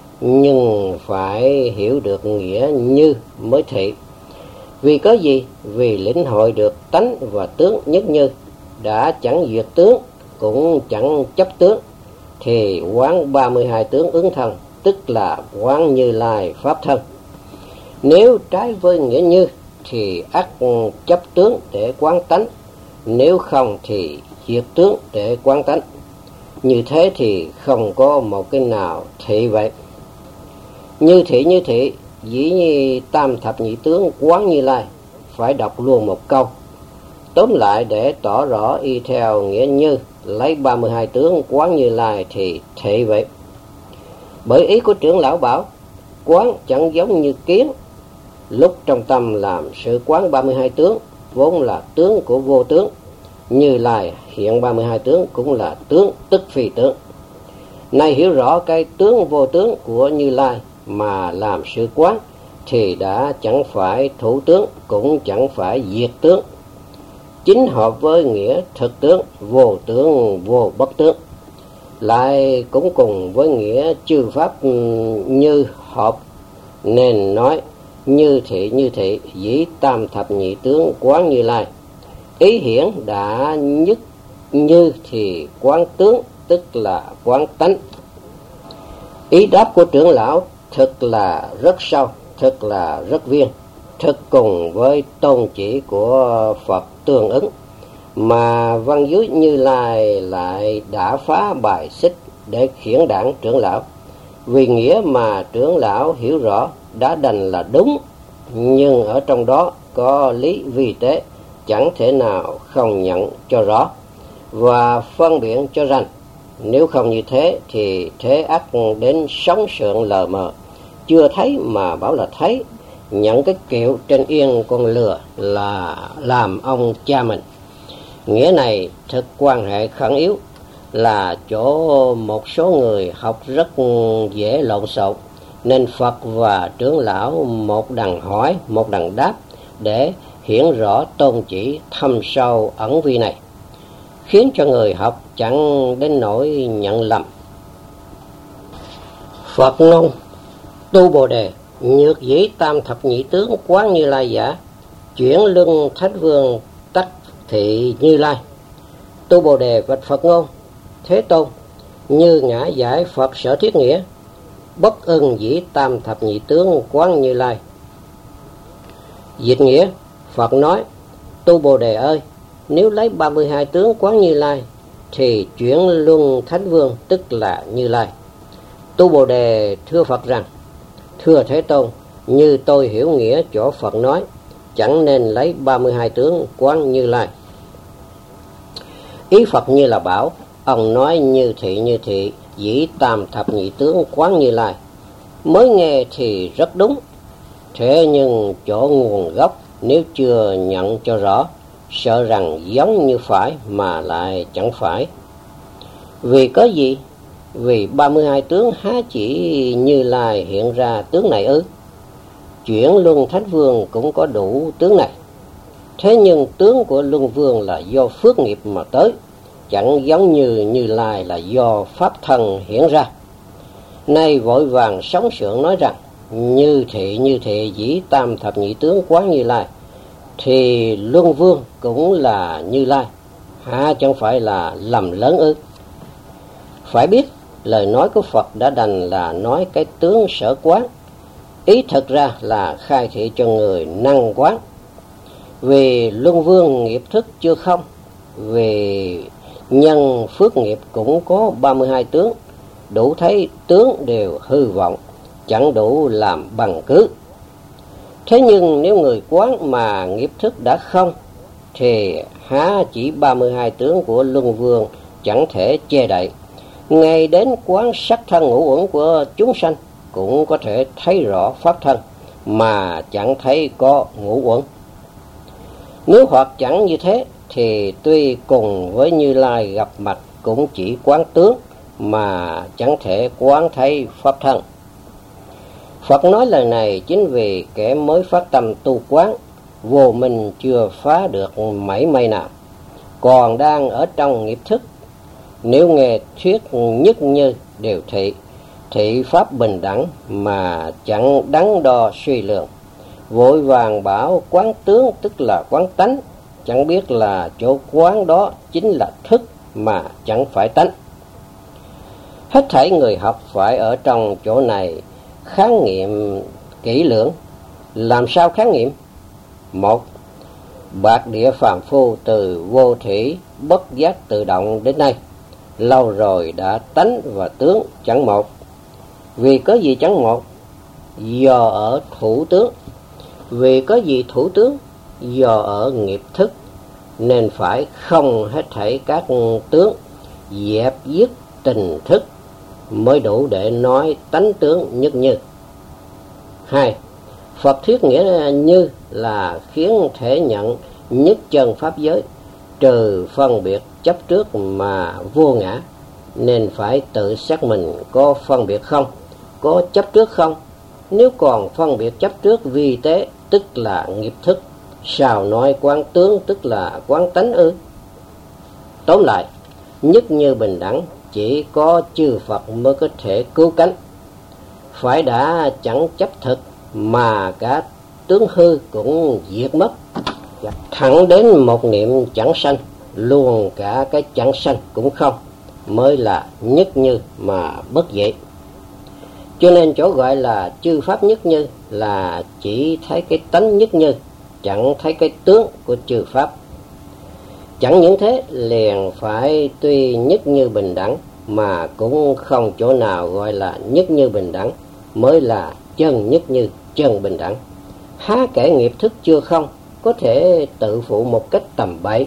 Speaker 1: nhưng phải hiểu được nghĩa như mới thị. Vì có gì? Vì lĩnh hội được tánh và tướng nhất như, đã chẳng diệt tướng cũng chẳng chấp tướng, thì quán ba mươi hai tướng ứng thân, tức là quán Như Lai pháp thân. Nếu trái với nghĩa như thì ắt chấp tướng để quán tánh, nếu không thì diệt tướng để quán tánh. Như thế thì không có một cái nào thị vậy. Như thị như thị, dĩ như tam thập nhị tướng quán Như Lai, phải đọc luôn một câu. Tóm lại để tỏ rõ y theo nghĩa như, lấy ba mươi hai tướng quán Như Lai thì thị vậy. Bởi ý của trưởng lão bảo, quán chẳng giống như kiến. Lúc trong tâm làm sự quán ba mươi hai tướng, vốn là tướng của vô tướng. Như Lai hiện ba mươi hai tướng cũng là tướng, tức phi tướng. Nay hiểu rõ cái tướng vô tướng của Như Lai mà làm sự quán, thì đã chẳng phải thủ tướng, cũng chẳng phải diệt tướng. Chính hợp với nghĩa thực tướng, vô tướng vô bất tướng. Lại cũng cùng với nghĩa chư pháp như hợp, nên nói như thị như thị, dĩ tam thập nhị tướng quán Như Lai. Ý hiển đã nhất như thì quán tướng, tức là quán tánh. Ý đáp của trưởng lão thực là rất sâu, thực là rất viên, thực cùng với tôn chỉ của Phật tương ứng, mà văn dưới Như Lai lại đã phá bài xích để khiển đảng trưởng lão. Vì nghĩa mà trưởng lão hiểu rõ đã đành là đúng, nhưng ở trong đó có lý vi tế, chẳng thể nào không nhận cho rõ và phân biện cho rành. Nếu không như thế thì thế ắt đến sóng sượng lờ mờ, chưa thấy mà bảo là thấy, nhận cái kiểu trên yên con lừa là làm ông cha mình. Nghĩa này thực quan hệ khẩn yếu, là chỗ một số người học rất dễ lộn xộn, nên Phật và trưởng lão một đằng hỏi một đằng đáp để hiển rõ tôn chỉ thâm sâu ẩn vi này, khiến cho người học chẳng đến nỗi nhận lầm. Phật ngôn tu Bồ Đề, nhược dĩ tam thập nhị tướng quán Như Lai giả, chuyển lưng thánh vương tách thị Như Lai. Tu Bồ Đề bạch Phật ngôn: Thế Tôn, như ngã giải Phật sở thiết nghĩa, bất ưng dĩ tam thập nhị tướng quán Như Lai. Dịch nghĩa: Phật nói: Tu Bồ Đề ơi, nếu lấy ba mươi hai tướng quán Như Lai thì chuyển luân thánh vương tức là Như Lai. Tu Bồ Đề thưa Phật rằng: Thưa Thế Tôn, như tôi hiểu nghĩa chỗ Phật nói, chẳng nên lấy ba mươi hai tướng quán Như Lai. Ý Phật như là bảo, ông nói như thị như thị, dĩ tam thập nhị tướng quán Như Lai. Mới nghe thì rất đúng, thế nhưng chỗ nguồn gốc nếu chưa nhận cho rõ, sợ rằng giống như phải mà lại chẳng phải. Vì có gì? Vì ba mươi hai tướng há chỉ Như Lai hiện ra tướng này ư? Chuyển luân thánh vương cũng có đủ tướng này. Thế nhưng tướng của luân vương là do phước nghiệp mà tới, chẳng giống như Như Lai là do pháp thân hiện ra. Nay vội vàng sống sượng nói rằng như thị như thị dĩ tam thập nhị tướng quán Như Lai, thì luân vương cũng là Như Lai, há chẳng phải là lầm lớn ư? Phải biết lời nói của Phật đã đành là nói cái tướng sở quán, ý thật ra là khai thị cho người năng quán. Vì luân vương nghiệp thức chưa không, vì nhân phước nghiệp cũng có ba mươi hai tướng, đủ thấy tướng đều hư vọng, chẳng đủ làm bằng cứ. Thế nhưng nếu người quán mà nghiệp thức đã không, thì há chỉ ba mươi hai tướng của luân vương chẳng thể che đậy. Ngay đến quán sắc thân ngũ uẩn của chúng sanh cũng có thể thấy rõ pháp thân, mà chẳng thấy có ngũ uẩn. Nếu hoặc chẳng như thế, thì tuy cùng với Như Lai gặp mặt cũng chỉ quán tướng, mà chẳng thể quán thấy pháp thân. Phật nói lời này chính vì kẻ mới phát tâm tu quán, vô minh chưa phá được mảy may nào, còn đang ở trong nghiệp thức. Nếu nghe thuyết nhất như đều thị, thị pháp bình đẳng mà chẳng đắn đo suy lượng, vội vàng bảo quán tướng tức là quán tánh, chẳng biết là chỗ quán đó chính là thức mà chẳng phải tánh. Hết thảy người học phải ở trong chỗ này kháng nghiệm kỹ lưỡng. Làm sao kháng nghiệm? Một, bạc địa phàm phu từ vô thủy bất giác tự động đến nay, lâu rồi đã tánh và tướng chẳng một. Vì có gì chẳng một? Do ở thủ tướng. Vì có gì thủ tướng? Do ở nghiệp thức, nên phải không hết thảy các tướng, dẹp dứt tình thức, mới đủ để nói tánh tướng nhất như. Hai, Phật thuyết nghĩa như là khiến thể nhận nhất chân pháp giới, trừ phân biệt chấp trước mà vô ngã, nên phải tự xác mình có phân biệt không, có chấp trước không. Nếu còn phân biệt chấp trước vi tế tức là nghiệp thức, sao nói quán tướng tức là quán tánh ư? Tóm lại, nhất như bình đẳng chỉ có chư Phật mới có thể cứu cánh. Phải đã chẳng chấp thực mà cả tướng hư cũng diệt mất, thẳng đến một niệm chẳng sanh, luôn cả cái chẳng sanh cũng không, mới là nhất như mà bất diệt. Cho nên chỗ gọi là chư pháp nhất như là chỉ thấy cái tánh nhất như, chẳng thấy cái tướng của chư pháp. Chẳng những thế, liền phải tuy nhất như bình đẳng, mà cũng không chỗ nào gọi là nhất như bình đẳng, mới là chân nhất như, chân bình đẳng. Há kể nghiệp thức chưa không, có thể tự phụ một cách tầm bậy.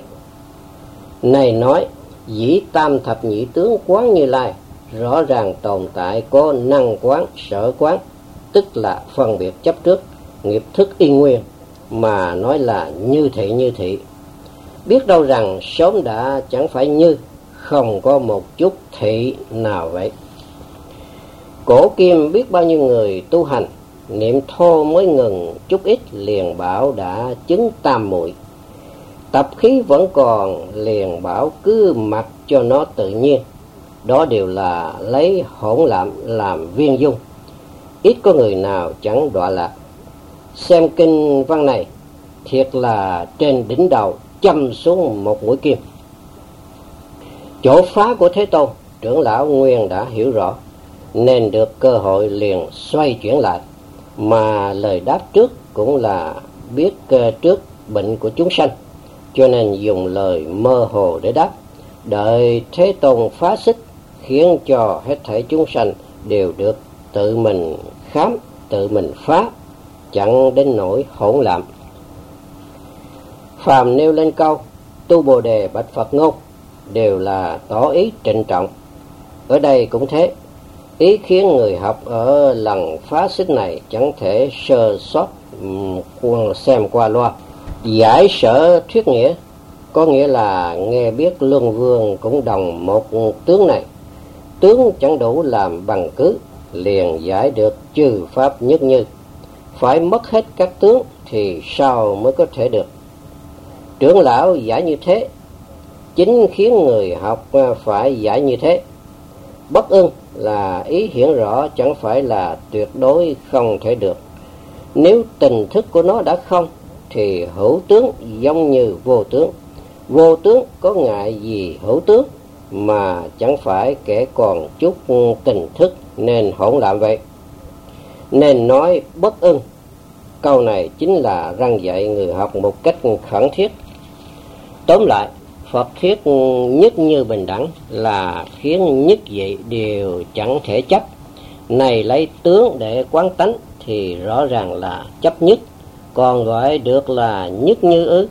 Speaker 1: Này nói, dĩ tam thập nhị tướng quán Như Lai, rõ ràng tồn tại có năng quán, sở quán, tức là phân biệt chấp trước, nghiệp thức y nguyên, mà nói là như thị như thị. Biết đâu rằng sớm đã chẳng phải như, không có một chút thị nào vậy. Cổ kim biết bao nhiêu người tu hành, niệm thô mới ngừng chút ít liền bảo đã chứng tam muội. Tập khí vẫn còn liền bảo cứ mặc cho nó tự nhiên. Đó đều là lấy hỗn lạm làm viên dung. Ít có người nào chẳng đọa lạc. Xem kinh văn này, thiệt là trên đỉnh đầu, châm xuống một mũi kim. Chỗ phá của Thế Tôn, trưởng lão Nguyên đã hiểu rõ, nên được cơ hội liền xoay chuyển lại, mà lời đáp trước cũng là biết trước bệnh của chúng sanh, cho nên dùng lời mơ hồ để đáp. Đợi Thế Tôn phá xích, khiến cho hết thảy chúng sanh đều được tự mình khám, tự mình phá, chẳng đến nỗi hỗn loạn. Phàm nêu lên câu tu Bồ Đề bạch Phật ngôn đều là tỏ ý trịnh trọng. Ở đây cũng thế, ý khiến người học ở lần phá xích này chẳng thể sơ sót um, xem qua loa. Giải sở thuyết nghĩa có nghĩa là nghe biết Luân Vương cũng đồng một tướng này. Tướng chẳng đủ làm bằng cứ, liền giải được chư pháp nhất như. Phải mất hết các tướng thì sao mới có thể được. Trưởng lão giải như thế, chính khiến người học phải giải như thế. Bất ưng là ý hiện rõ, chẳng phải là tuyệt đối không thể được. Nếu tình thức của nó đã không, thì hữu tướng giống như vô tướng. Vô tướng có ngại gì hữu tướng, mà chẳng phải kẻ còn chút tình thức nên hỗn loạn vậy. Nên nói bất ưng, câu này chính là răn dạy người học một cách khẩn thiết. Tóm lại, Phật thuyết nhất như bình đẳng là khiến nhất vị đều chẳng thể chấp. Này lấy tướng để quán tánh thì rõ ràng là chấp nhất, còn gọi được là nhất như ư?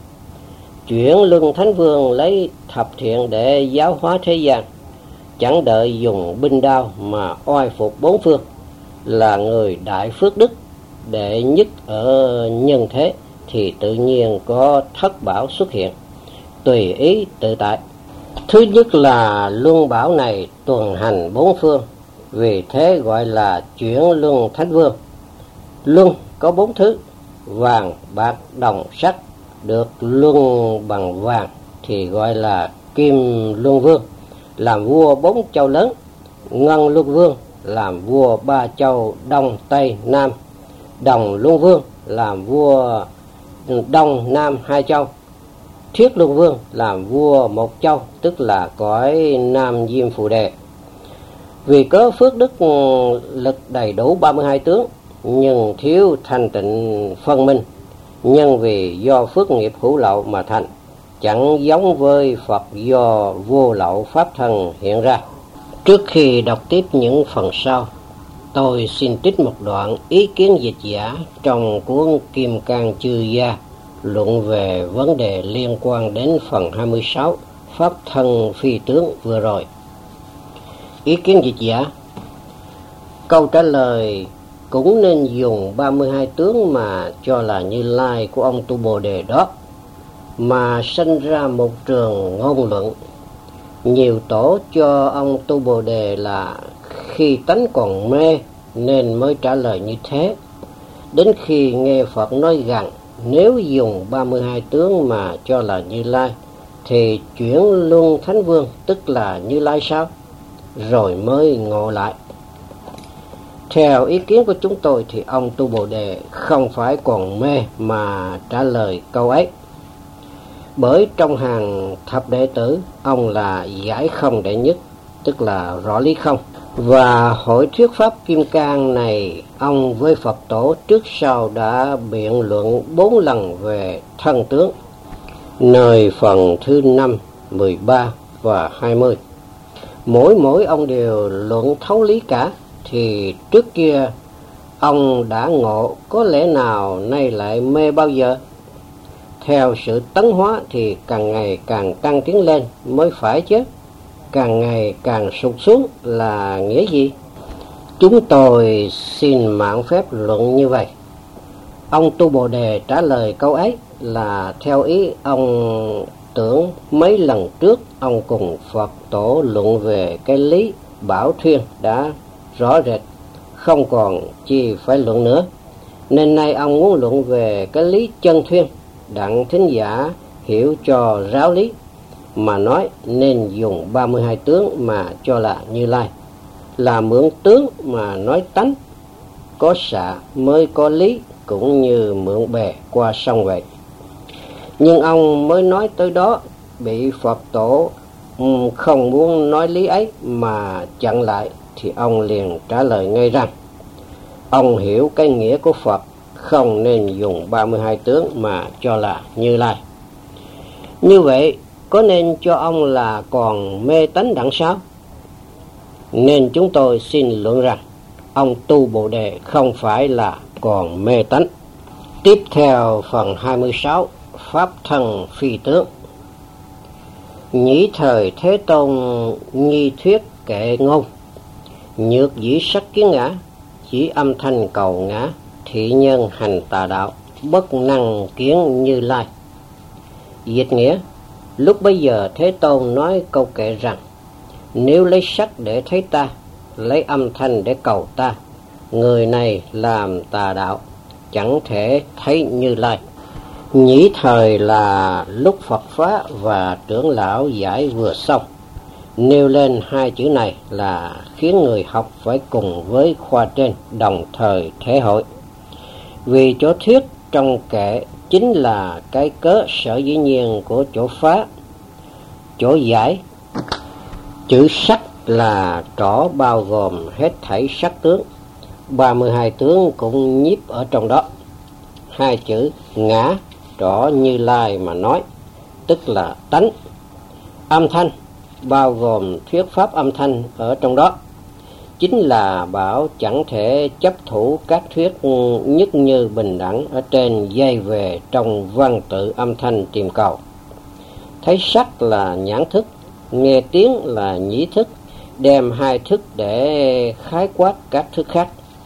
Speaker 1: Chuyển Luân Thánh Vương lấy thập thiện để giáo hóa thế gian, chẳng đợi dùng binh đao mà oai phục bốn phương, là người đại phước đức, đệ nhất ở nhân thế, thì tự nhiên có thất bảo xuất hiện, tùy ý tự tại. Thứ nhất là luân bảo này tuần hành bốn phương, vì thế gọi là chuyển Luân Thánh Vương. Luân có bốn thứ: vàng, bạc, đồng, sắt, được luân bằng vàng thì gọi là Kim Luân Vương, làm vua bốn châu lớn. Ngân Luân Vương làm vua ba châu Đông, Tây, Nam. Đồng Luân Vương làm vua Đông, Nam hai châu. Thiết Luân Vương làm vua một châu, tức là cõi Nam Diêm Phù Đề. Vì cớ phước đức lực đầy đủ ba mươi hai tướng, nhưng thiếu thanh tịnh phân minh, nhân vì do phước nghiệp hữu lậu mà thành, chẳng giống với Phật do vô lậu pháp thân hiện ra. Trước khi đọc tiếp những phần sau, tôi xin trích một đoạn ý kiến dịch giả trong cuốn Kim Cang Chư Gia, luận về vấn đề liên quan đến phần hai mươi sáu Pháp thân phi tướng vừa rồi. Ý kiến dịch giả: câu trả lời cũng nên dùng ba mươi hai tướng mà cho là Như Lai của ông Tu Bồ Đề đó, mà sinh ra một trường ngôn luận. Nhiều tổ cho ông Tu Bồ Đề là khi tánh còn mê nên mới trả lời như thế. Đến khi nghe Phật nói rằng nếu dùng ba mươi hai tướng mà cho là Như Lai, thì chuyển Luân Thánh Vương tức là Như Lai sao? Rồi mới ngộ lại. Theo ý kiến của chúng tôi thì ông Tu Bồ Đề không phải còn mê mà trả lời câu ấy. Bởi trong hàng thập đệ tử, ông là giải không đệ nhất, tức là rõ lý không. Và hội thuyết pháp Kim Cang này, ông với Phật tổ trước sau đã biện luận bốn lần về thân tướng, nơi phần thứ năm, mười ba và hai mươi. Mỗi mỗi ông đều luận thấu lý cả, thì trước kia ông đã ngộ, có lẽ nào nay lại mê bao giờ? Theo sự tấn hóa thì càng ngày càng tăng tiến lên mới phải chứ. Càng ngày càng sụt xuống là nghĩa gì? Chúng tôi xin mạn phép luận như vậy. Ông Tu Bồ Đề trả lời câu ấy là theo ý ông tưởng mấy lần trước ông cùng Phật tổ luận về cái lý bảo thuyên đã rõ rệt, không còn chi phải luận nữa. Nên nay ông muốn luận về cái lý chân thuyên, đặng thính giả hiểu cho ráo lý, mà nói nên dùng ba mươi hai tướng mà cho là Như Lai, là mượn tướng mà nói tánh, có xạ mới có lý, cũng như mượn bè qua sông vậy. Nhưng ông mới nói tới đó, bị Phật tổ không muốn nói lý ấy mà chặn lại, thì ông liền trả lời ngay rằng ông hiểu cái nghĩa của Phật, không nên dùng ba mươi hai tướng mà cho là Như Lai. Như vậy có nên cho ông là còn mê tánh đặng sao? Nên chúng tôi xin luận rằng ông tu Bồ Đề không phải là còn mê tánh. Tiếp theo phần hai mươi sáu, Pháp thân phi tướng. Nhĩ thời Thế Tôn nhi thuyết kệ ngôn, nhược dĩ sắc kiến ngã, chỉ âm thanh cầu ngã, thị nhân hành tà đạo, bất năng kiến Như Lai. Dịch nghĩa, lúc bấy giờ Thế Tôn nói câu kệ rằng, nếu lấy sắc để thấy ta, lấy âm thanh để cầu ta, người này làm tà đạo, chẳng thể thấy Như Lai. Nhĩ thời là lúc Phật Pháp và trưởng lão giải vừa xong. Nêu lên hai chữ này là khiến người học phải cùng với khoa trên đồng thời thể hội. Vì chỗ thuyết trong kệ chính là cái cớ sở dĩ nhiên của chỗ phá, chỗ giải. Chữ sắc là trỏ bao gồm hết thảy sắc tướng, ba mươi hai tướng cũng nhiếp ở trong đó. Hai chữ ngã trỏ Như Lai mà nói, tức là tánh. Âm thanh bao gồm thuyết pháp âm thanh ở trong đó, chính là bảo chẳng thể chấp thủ các thuyết nhất như bình đẳng ở trên dây về trong văn tự âm thanh tìm cầu. Thấy sắc là nhãn thức, nghe tiếng là nhĩ thức, đem hai thức để khái quát các thức khác.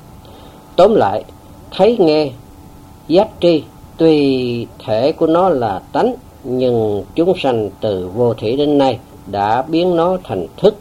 Speaker 1: Tóm lại, thấy nghe, giác tri, tuy thể của nó là tánh, nhưng chúng sanh từ vô thủy đến nay đã biến nó thành thức.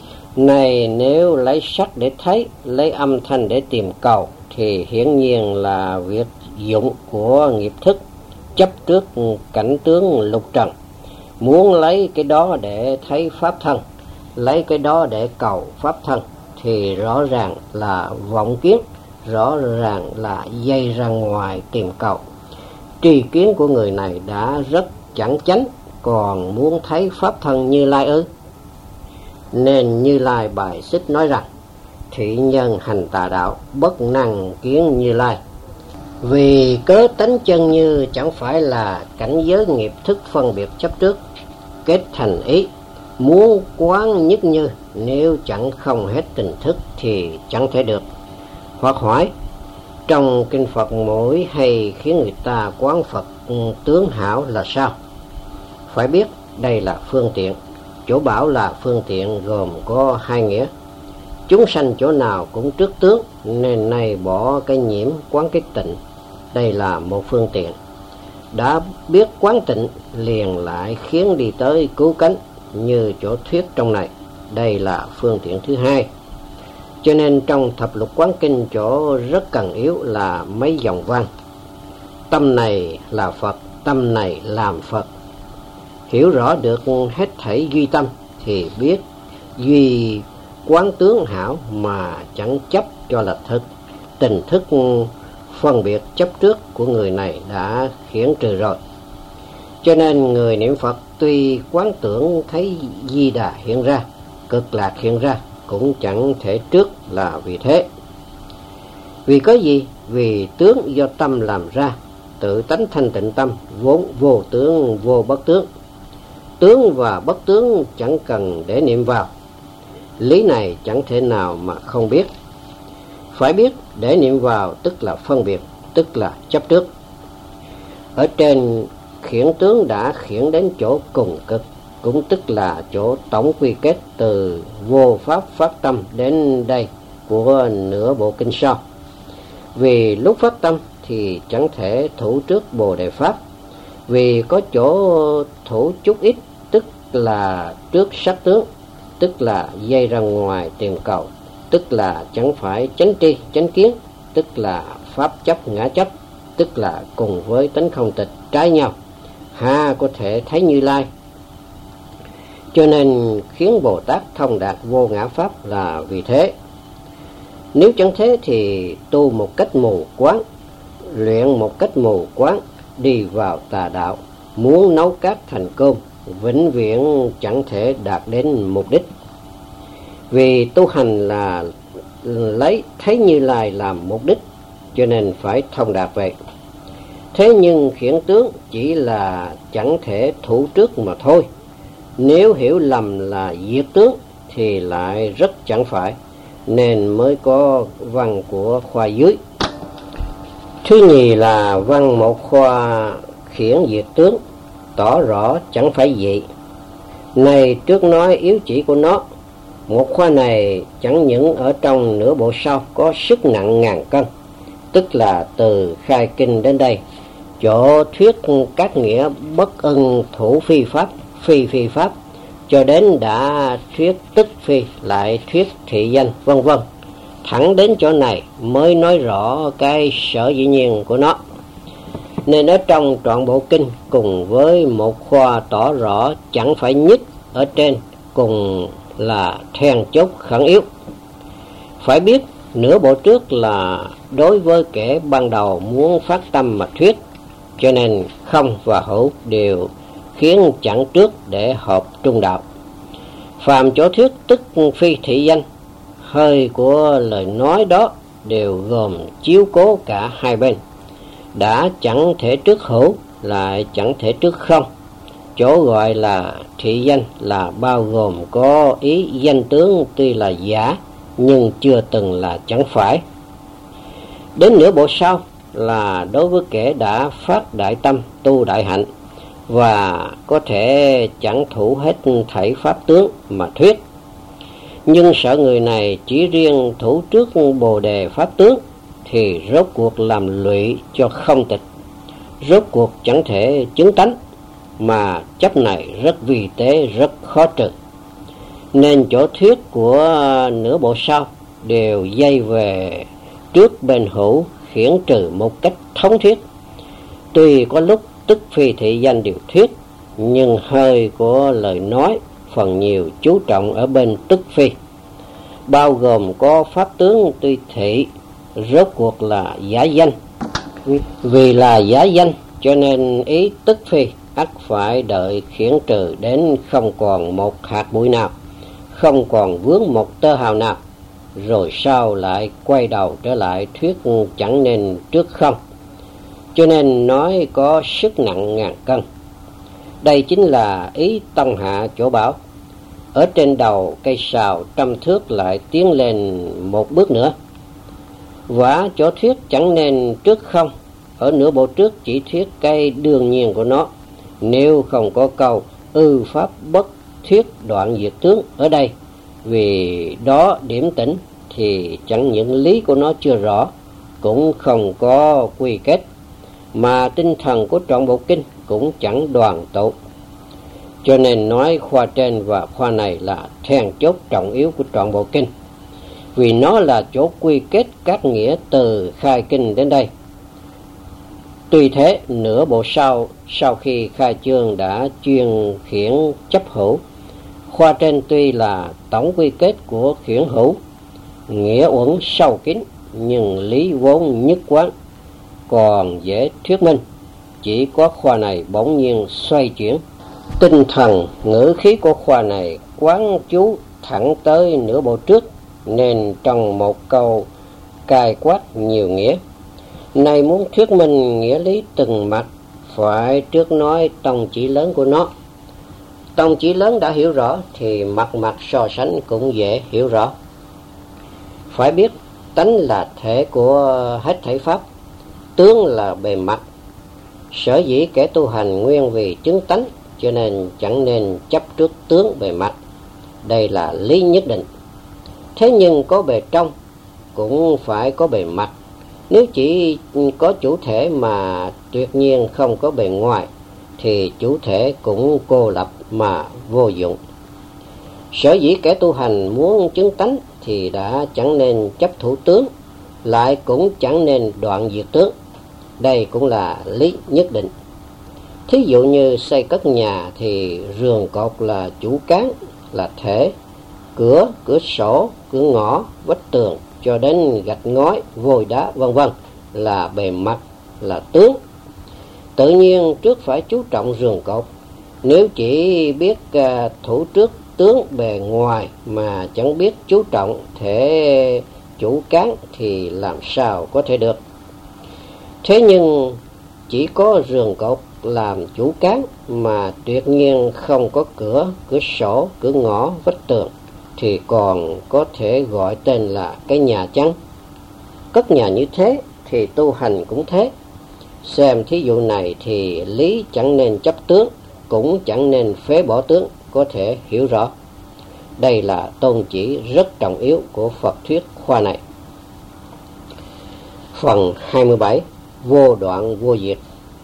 Speaker 1: Này nếu lấy sắc để thấy, lấy âm thanh để tìm cầu, thì hiển nhiên là việc dụng của nghiệp thức, chấp trước cảnh tướng lục trần. Muốn lấy cái đó để thấy pháp thân, lấy cái đó để cầu pháp thân, thì rõ ràng là vọng kiến, rõ ràng là dây ra ngoài tìm cầu. Tri kiến của người này đã rất chẳng chánh, còn muốn thấy pháp thân Như Lai ư? Nên Như Lai bài xích nói rằng, thị nhân hành tà đạo, bất năng kiến Như Lai. Vì cớ tánh chân như chẳng phải là cảnh giới nghiệp thức phân biệt chấp trước, kết thành ý, muốn quán nhất như, nếu chẳng không hết tình thức thì chẳng thể được. Hoặc hỏi, trong kinh Phật mỗi hay khiến người ta quán Phật tướng hảo là sao? Phải biết đây là phương tiện. Chỗ bảo là phương tiện gồm có hai nghĩa. Chúng sanh chỗ nào cũng trước tướng, nên nay bỏ cái nhiễm quán cái tịnh. Đây là một phương tiện. Đã biết quán tịnh liền lại khiến đi tới cứu cánh, như chỗ thuyết trong này. Đây là phương tiện thứ hai. Cho nên trong thập lục quán kinh chỗ rất cần yếu là mấy dòng văn. Tâm này là Phật, tâm này làm Phật. Hiểu rõ được hết thảy duy tâm thì biết duy quán tướng hảo mà chẳng chấp cho là thực. Tình thức phân biệt chấp trước của người này đã khiển trừ rồi. Cho nên người niệm Phật tuy quán tưởng thấy Di Đà hiện ra, Cực Lạc hiện ra, cũng chẳng thể trước là vì thế. Vì có gì? Vì tướng do tâm làm ra, tự tánh thanh tịnh tâm, vốn vô tướng vô bất tướng. Tướng và bất tướng chẳng cần để niệm vào. Lý này chẳng thể nào mà không biết. Phải biết để niệm vào tức là phân biệt, tức là chấp trước. Ở trên khiển tướng đã khiển đến chỗ cùng cực, cũng tức là chỗ tổng quy kết từ vô pháp phát tâm đến đây của nửa bộ kinh sau. Vì lúc phát tâm thì chẳng thể thủ trước Bồ Đề Pháp, vì có chỗ thủ chút ít, tức là trước sắc tướng, tức là dây ra ngoài tìm cầu, tức là chẳng phải chánh tri, chánh kiến, tức là pháp chấp, ngã chấp, tức là cùng với tánh không tịch trái nhau, ha có thể thấy Như Lai. Cho nên khiến Bồ Tát thông đạt vô ngã pháp là vì thế. Nếu chẳng thế thì tu một cách mù quáng, luyện một cách mù quáng, đi vào tà đạo, muốn nấu cát thành cơm, vĩnh viễn chẳng thể đạt đến mục đích. Vì tu hành là lấy thấy Như Lai làm mục đích, cho nên phải thông đạt vậy. Thế nhưng khiển tướng chỉ là chẳng thể thủ trước mà thôi. Nếu hiểu lầm là diệt tướng thì lại rất chẳng phải, nên mới có văn của khoa dưới. Thứ nhì là văn một khoa khiển diệt tướng, tỏ rõ chẳng phải vậy. Này trước nói yếu chỉ của nó, một khoa này chẳng những ở trong nửa bộ sau có sức nặng ngàn cân, tức là từ khai kinh đến đây, chỗ thuyết các nghĩa bất ưng thủ phi pháp, phi phi pháp, cho đến đã thuyết tức phi, lại thuyết thị danh, vân vân. Thẳng đến chỗ này mới nói rõ cái sở dĩ nhiên của nó. Nên ở trong trọn bộ kinh cùng với một khoa tỏ rõ chẳng phải nhất ở trên, cùng là then chốt khẩn yếu. Phải biết nửa bộ trước là đối với kẻ ban đầu muốn phát tâm mà thuyết, cho nên không và hữu đều khiến chẳng trước để hợp trung đạo. Phàm chỗ thuyết tức phi thị danh, hơi của lời nói đó đều gồm chiếu cố cả hai bên. Đã chẳng thể trước hữu, lại chẳng thể trước không. Chỗ gọi là thị danh là bao gồm có ý danh tướng tuy là giả, nhưng chưa từng là chẳng phải. Đến nửa bộ sau là đối với kẻ đã phát đại tâm tu đại hạnh, và có thể chẳng thủ hết thảy pháp tướng mà thuyết. Nhưng sợ người này chỉ riêng thủ trước bồ đề pháp tướng, thì rốt cuộc làm lụy cho không tịch, rốt cuộc chẳng thể chứng tánh, mà chấp này rất vi tế, rất khó trừ. Nên chỗ thuyết của nửa bộ sau đều dây về trước bên hữu, khiển trừ một cách thống thiết. Tuy có lúc tức phi thị danh điều thuyết, nhưng hơi của lời nói phần nhiều chú trọng ở bên tức phi, bao gồm có pháp tướng tuy thị, rốt cuộc là giả danh. Vì là giả danh cho nên ý tức phi ắt phải đợi khiển trừ đến không còn một hạt bụi nào, không còn vướng một tơ hào nào, rồi sau lại quay đầu trở lại thuyết chẳng nên trước không. Cho nên nói có sức nặng ngàn cân. Đây chính là ý tông hạ chỗ bảo, ở trên đầu cây sào trăm thước lại tiến lên một bước nữa. Vả chỗ thuyết chẳng nên trước không, ở nửa bộ trước chỉ thuyết cái đương nhiên của nó. Nếu không có câu ư pháp bất thuyết đoạn diệt tướng ở đây, vì đó điểm tỉnh, thì chẳng những lý của nó chưa rõ, cũng không có quy kết, mà tinh thần của trọn bộ kinh cũng chẳng đoàn tụ. Cho nên nói khoa trên và khoa này là then chốt trọng yếu của trọn bộ kinh, vì nó là chỗ quy kết các nghĩa từ khai kinh đến đây. Tuy thế, nửa bộ sau, sau khi khai chương đã chuyên khiển chấp hữu, khoa trên tuy là tổng quy kết của khiển hữu, nghĩa uẩn sâu kín, nhưng lý vốn nhất quán, còn dễ thuyết minh. Chỉ có khoa này bỗng nhiên xoay chuyển, tinh thần ngữ khí của khoa này quán chú thẳng tới nửa bộ trước, nên trong một câu cài quát nhiều nghĩa. Này muốn thuyết minh nghĩa lý từng mặt, phải trước nói tông chỉ lớn của nó. Tông chỉ lớn đã hiểu rõ thì mặt mặt so sánh cũng dễ hiểu rõ. Phải biết tánh là thể của hết thảy pháp, tướng là bề mặt. Sở dĩ kẻ tu hành nguyên vì chứng tánh, cho nên chẳng nên chấp trước tướng bề mặt. Đây là lý nhất định. Thế nhưng có bề trong cũng phải có bề mặt. Nếu chỉ có chủ thể mà tuyệt nhiên không có bề ngoài, thì chủ thể cũng cô lập mà vô dụng. Sở dĩ kẻ tu hành muốn chứng tánh thì đã chẳng nên chấp thủ tướng, lại cũng chẳng nên đoạn diệt tướng. Đây cũng là lý nhất định. Thí dụ như xây cất nhà thì giường cột là chủ cán, là thể, cửa, cửa sổ, cửa ngõ, vách tường cho đến gạch ngói, vôi đá vân vân là bề mặt, là tướng. Tự nhiên trước phải chú trọng rường cột. Nếu chỉ biết uh, thủ trước tướng bề ngoài mà chẳng biết chú trọng thể chủ cán thì làm sao có thể được. Thế nhưng chỉ có rường cột làm chủ cán mà tuyệt nhiên không có cửa, cửa sổ, cửa ngõ, vách tường thì còn có thể gọi tên là cái nhà chăng? Cất nhà như thế thì tu hành cũng thế. Xem thí dụ này thì lý chẳng nên chấp tướng, cũng chẳng nên phế bỏ tướng, có thể hiểu rõ. Đây là tôn chỉ rất trọng yếu của Phật thuyết khoa này. Phần hai mươi bảy. Vô đoạn vô diệt.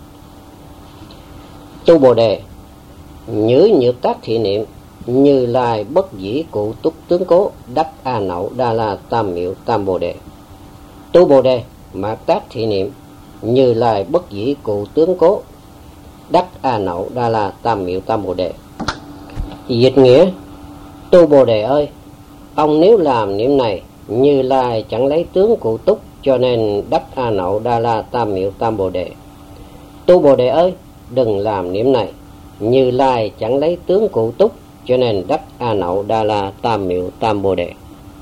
Speaker 1: Tu Bồ Đề, nhữ nhược tác thị niệm, Như Lai bất dĩ cụ túc tướng cố, đắc A Nậu Đa La Tam Miệu Tam Bồ Đề. Tu Bồ Đề, mạt tác thị niệm, Như Lai bất dĩ cụ tướng cố, đắc A Nậu Đa La Tam Miệu Tam Bồ Đề. Dịch nghĩa: Tu Bồ Đề ơi, ông nếu làm niệm này, Như Lai chẳng lấy tướng cụ túc, cho nên đắc A Nậu Đa La Tam Miệu Tam Bồ Đề. Tu Bồ Đề ơi, đừng làm niệm này, Như Lai chẳng lấy tướng cụ túc, cho nên đắc A Nậu Đa La Tam Miệu Tam Bồ Đề.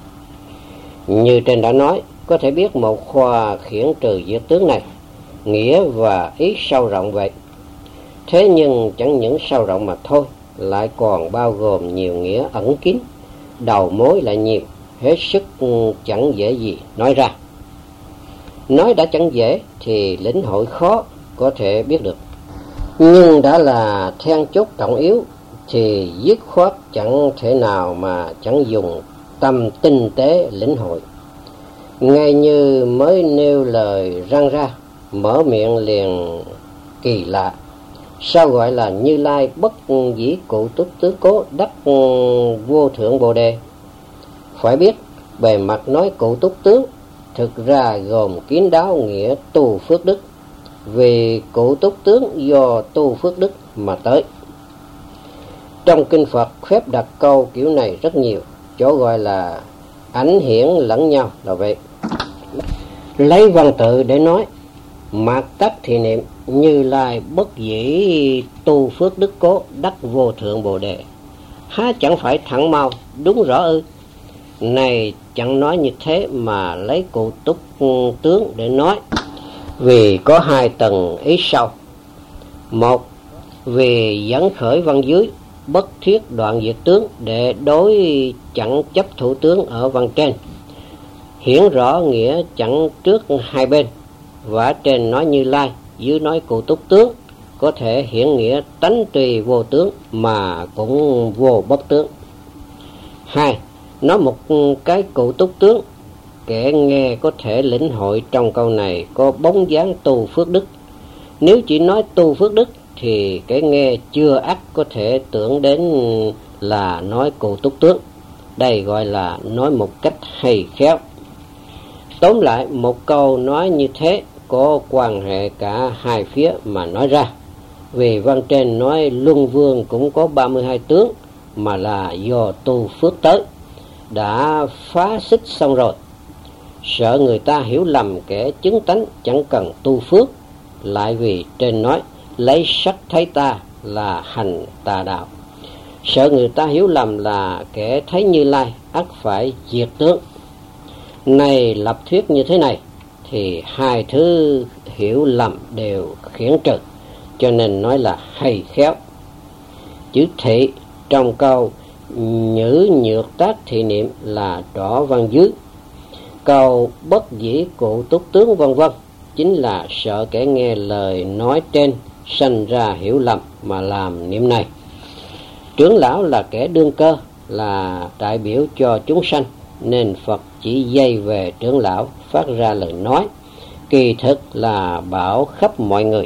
Speaker 1: Như trên đã nói, có thể biết một khoa khiển trừ diệt tướng này, nghĩa và ý sâu rộng vậy. Thế nhưng chẳng những sâu rộng mà thôi, lại còn bao gồm nhiều nghĩa ẩn kín, đầu mối lại nhiều, hết sức chẳng dễ gì nói ra. Nói đã chẳng dễ thì lĩnh hội khó có thể biết được. Nhưng đã là then chốt trọng yếu thì dứt khoát chẳng thể nào mà chẳng dùng tâm tinh tế lĩnh hội. Ngay như mới nêu lời răng ra, mở miệng liền kỳ lạ. Sao gọi là Như Lai bất dĩ cụ túc tướng cố, đắc vô thượng Bồ Đề? Phải biết bề mặt nói cụ túc tướng thực ra gồm kín đáo nghĩa tu phước đức, vì cụ túc tướng do tu phước đức mà tới. Trong kinh Phật phép đặt câu kiểu này rất nhiều, chỗ gọi là ảnh hiển lẫn nhau là vậy. Lấy văn tự để nói, mạt tắc thị niệm, Như Lai bất dĩ tu phước đức cố, đắc vô thượng Bồ Đề. Há chẳng phải thẳng mau, đúng rõ ư? Này chẳng nói như thế mà lấy cụ túc tướng để nói, vì có hai tầng ý sau. Một, vì dẫn khởi văn dưới, bất thiết đoạn diệt tướng, để đối chẳng chấp thủ tướng ở văn trên, hiển rõ nghĩa chẳng trước hai bên. Và trên nói Như Lai, dưới nói cụ túc tướng, có thể hiển nghĩa tánh tùy vô tướng mà cũng vô bất tướng. Hai, nói một cái cụ túc tướng, kẻ nghe có thể lĩnh hội trong câu này có bóng dáng tu phước đức. Nếu chỉ nói tu phước đức thì kẻ nghe chưa ắt có thể tưởng đến là nói cụ túc tướng. Đây gọi là nói một cách hay khéo. Tóm lại, một câu nói như thế có quan hệ cả hai phía mà nói ra. Vì văn trên nói Luân Vương cũng có ba mươi hai tướng, mà là do tu phước tới, đã phá xích xong rồi. Sợ người ta hiểu lầm kẻ chứng tánh chẳng cần tu phước, lại vì trên nói lấy sắc thấy ta là hành tà đạo. Sợ người ta hiểu lầm là kẻ thấy Như Lai ắt phải diệt tướng. Này lập thuyết như thế này thì hai thứ hiểu lầm đều khiển trừ, cho nên nói là hay khéo. Chữ thị trong câu nhữ nhược tác thị niệm là rõ văn dưới. Câu bất dĩ cụ túc tướng vân vân chính là sợ kẻ nghe lời nói trên sanh ra hiểu lầm mà làm niệm này. Trưởng lão là kẻ đương cơ, là đại biểu cho chúng sanh, nên Phật chỉ dây về trưởng lão phát ra lời nói, kỳ thực là bảo khắp mọi người.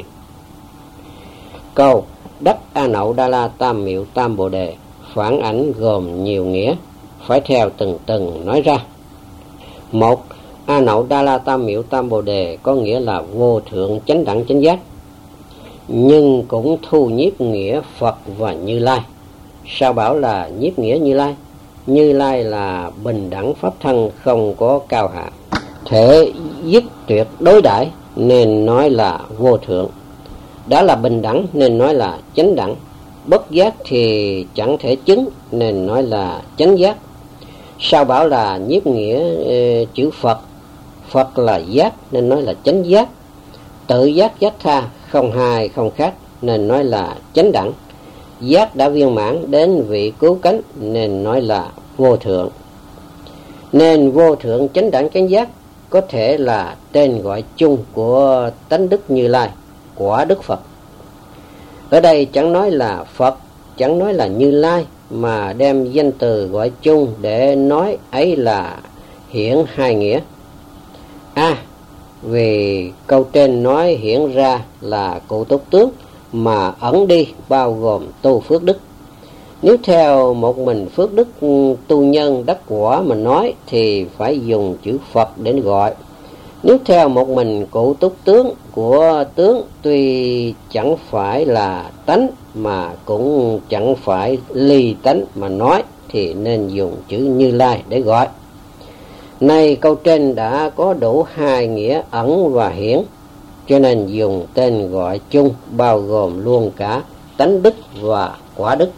Speaker 1: Câu đắc A Nậu Đa La Tam Miệu Tam Bồ Đề phản ảnh gồm nhiều nghĩa, phải theo từng từng nói ra. Một, A Nậu Đa La Tam Miệu Tam Bồ Đề có nghĩa là vô thượng chánh đẳng chánh giác, nhưng cũng thu nhiếp nghĩa Phật và Như Lai. Sao bảo là nhiếp nghĩa Như Lai? Như Lai là bình đẳng pháp thân, không có cao hạ, thể dứt tuyệt đối đãi, nên nói là vô thượng. Đã là bình đẳng nên nói là chánh đẳng. Bất giác thì chẳng thể chứng nên nói là chánh giác. Sao bảo là nhiếp nghĩa e, chữ Phật, Phật là giác nên nói là chánh giác. Tự giác giác tha, không hai không khác nên nói là chánh đẳng. Giác đã viên mãn đến vị cứu cánh nên nói là vô thượng. Nên vô thượng chánh đẳng chánh giác có thể là tên gọi chung của tánh đức Như Lai, quả Đức Phật. Ở đây chẳng nói là Phật, chẳng nói là Như Lai, mà đem danh từ gọi chung để nói ấy là hiển hai nghĩa. A. À, vì câu trên nói hiển ra là cụ túc tướng, mà ẩn đi bao gồm tu phước đức. Nếu theo một mình phước đức tu nhân đắc quả mà nói thì phải dùng chữ Phật để gọi. Nếu theo một mình cụ túc tướng của tướng tuy chẳng phải là tánh mà cũng chẳng phải ly tánh mà nói thì nên dùng chữ Như Lai để gọi. Nay câu trên đã có đủ hai nghĩa ẩn và hiển, cho nên dùng tên gọi chung bao gồm luôn cả tánh đức và quả đức.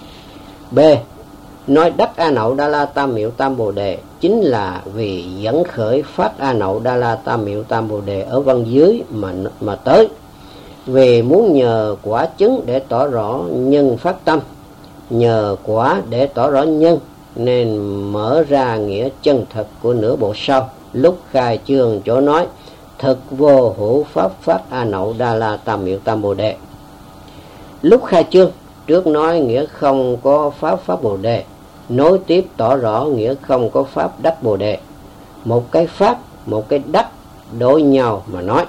Speaker 1: B. Nói đắc A Nậu Đa La Tam Miệu Tam Bồ Đề chính là vì dẫn khởi phát A Nậu Đa La Tam Miệu Tam Bồ Đề ở văn dưới mà mà tới. Vì muốn nhờ quả chứng để tỏ rõ nhân phát tâm, nhờ quả để tỏ rõ nhân, nên mở ra nghĩa chân thật của nửa bộ sau lúc khai chương chỗ nói thực vô hữu pháp phát A Nậu Đa La Tam Miệu Tam Bồ Đề. Lúc khai chương trước nói nghĩa không có pháp pháp Bồ Đề, nối tiếp tỏ rõ nghĩa không có pháp đắc Bồ Đề. Một cái pháp, một cái đắc đối nhau mà nói.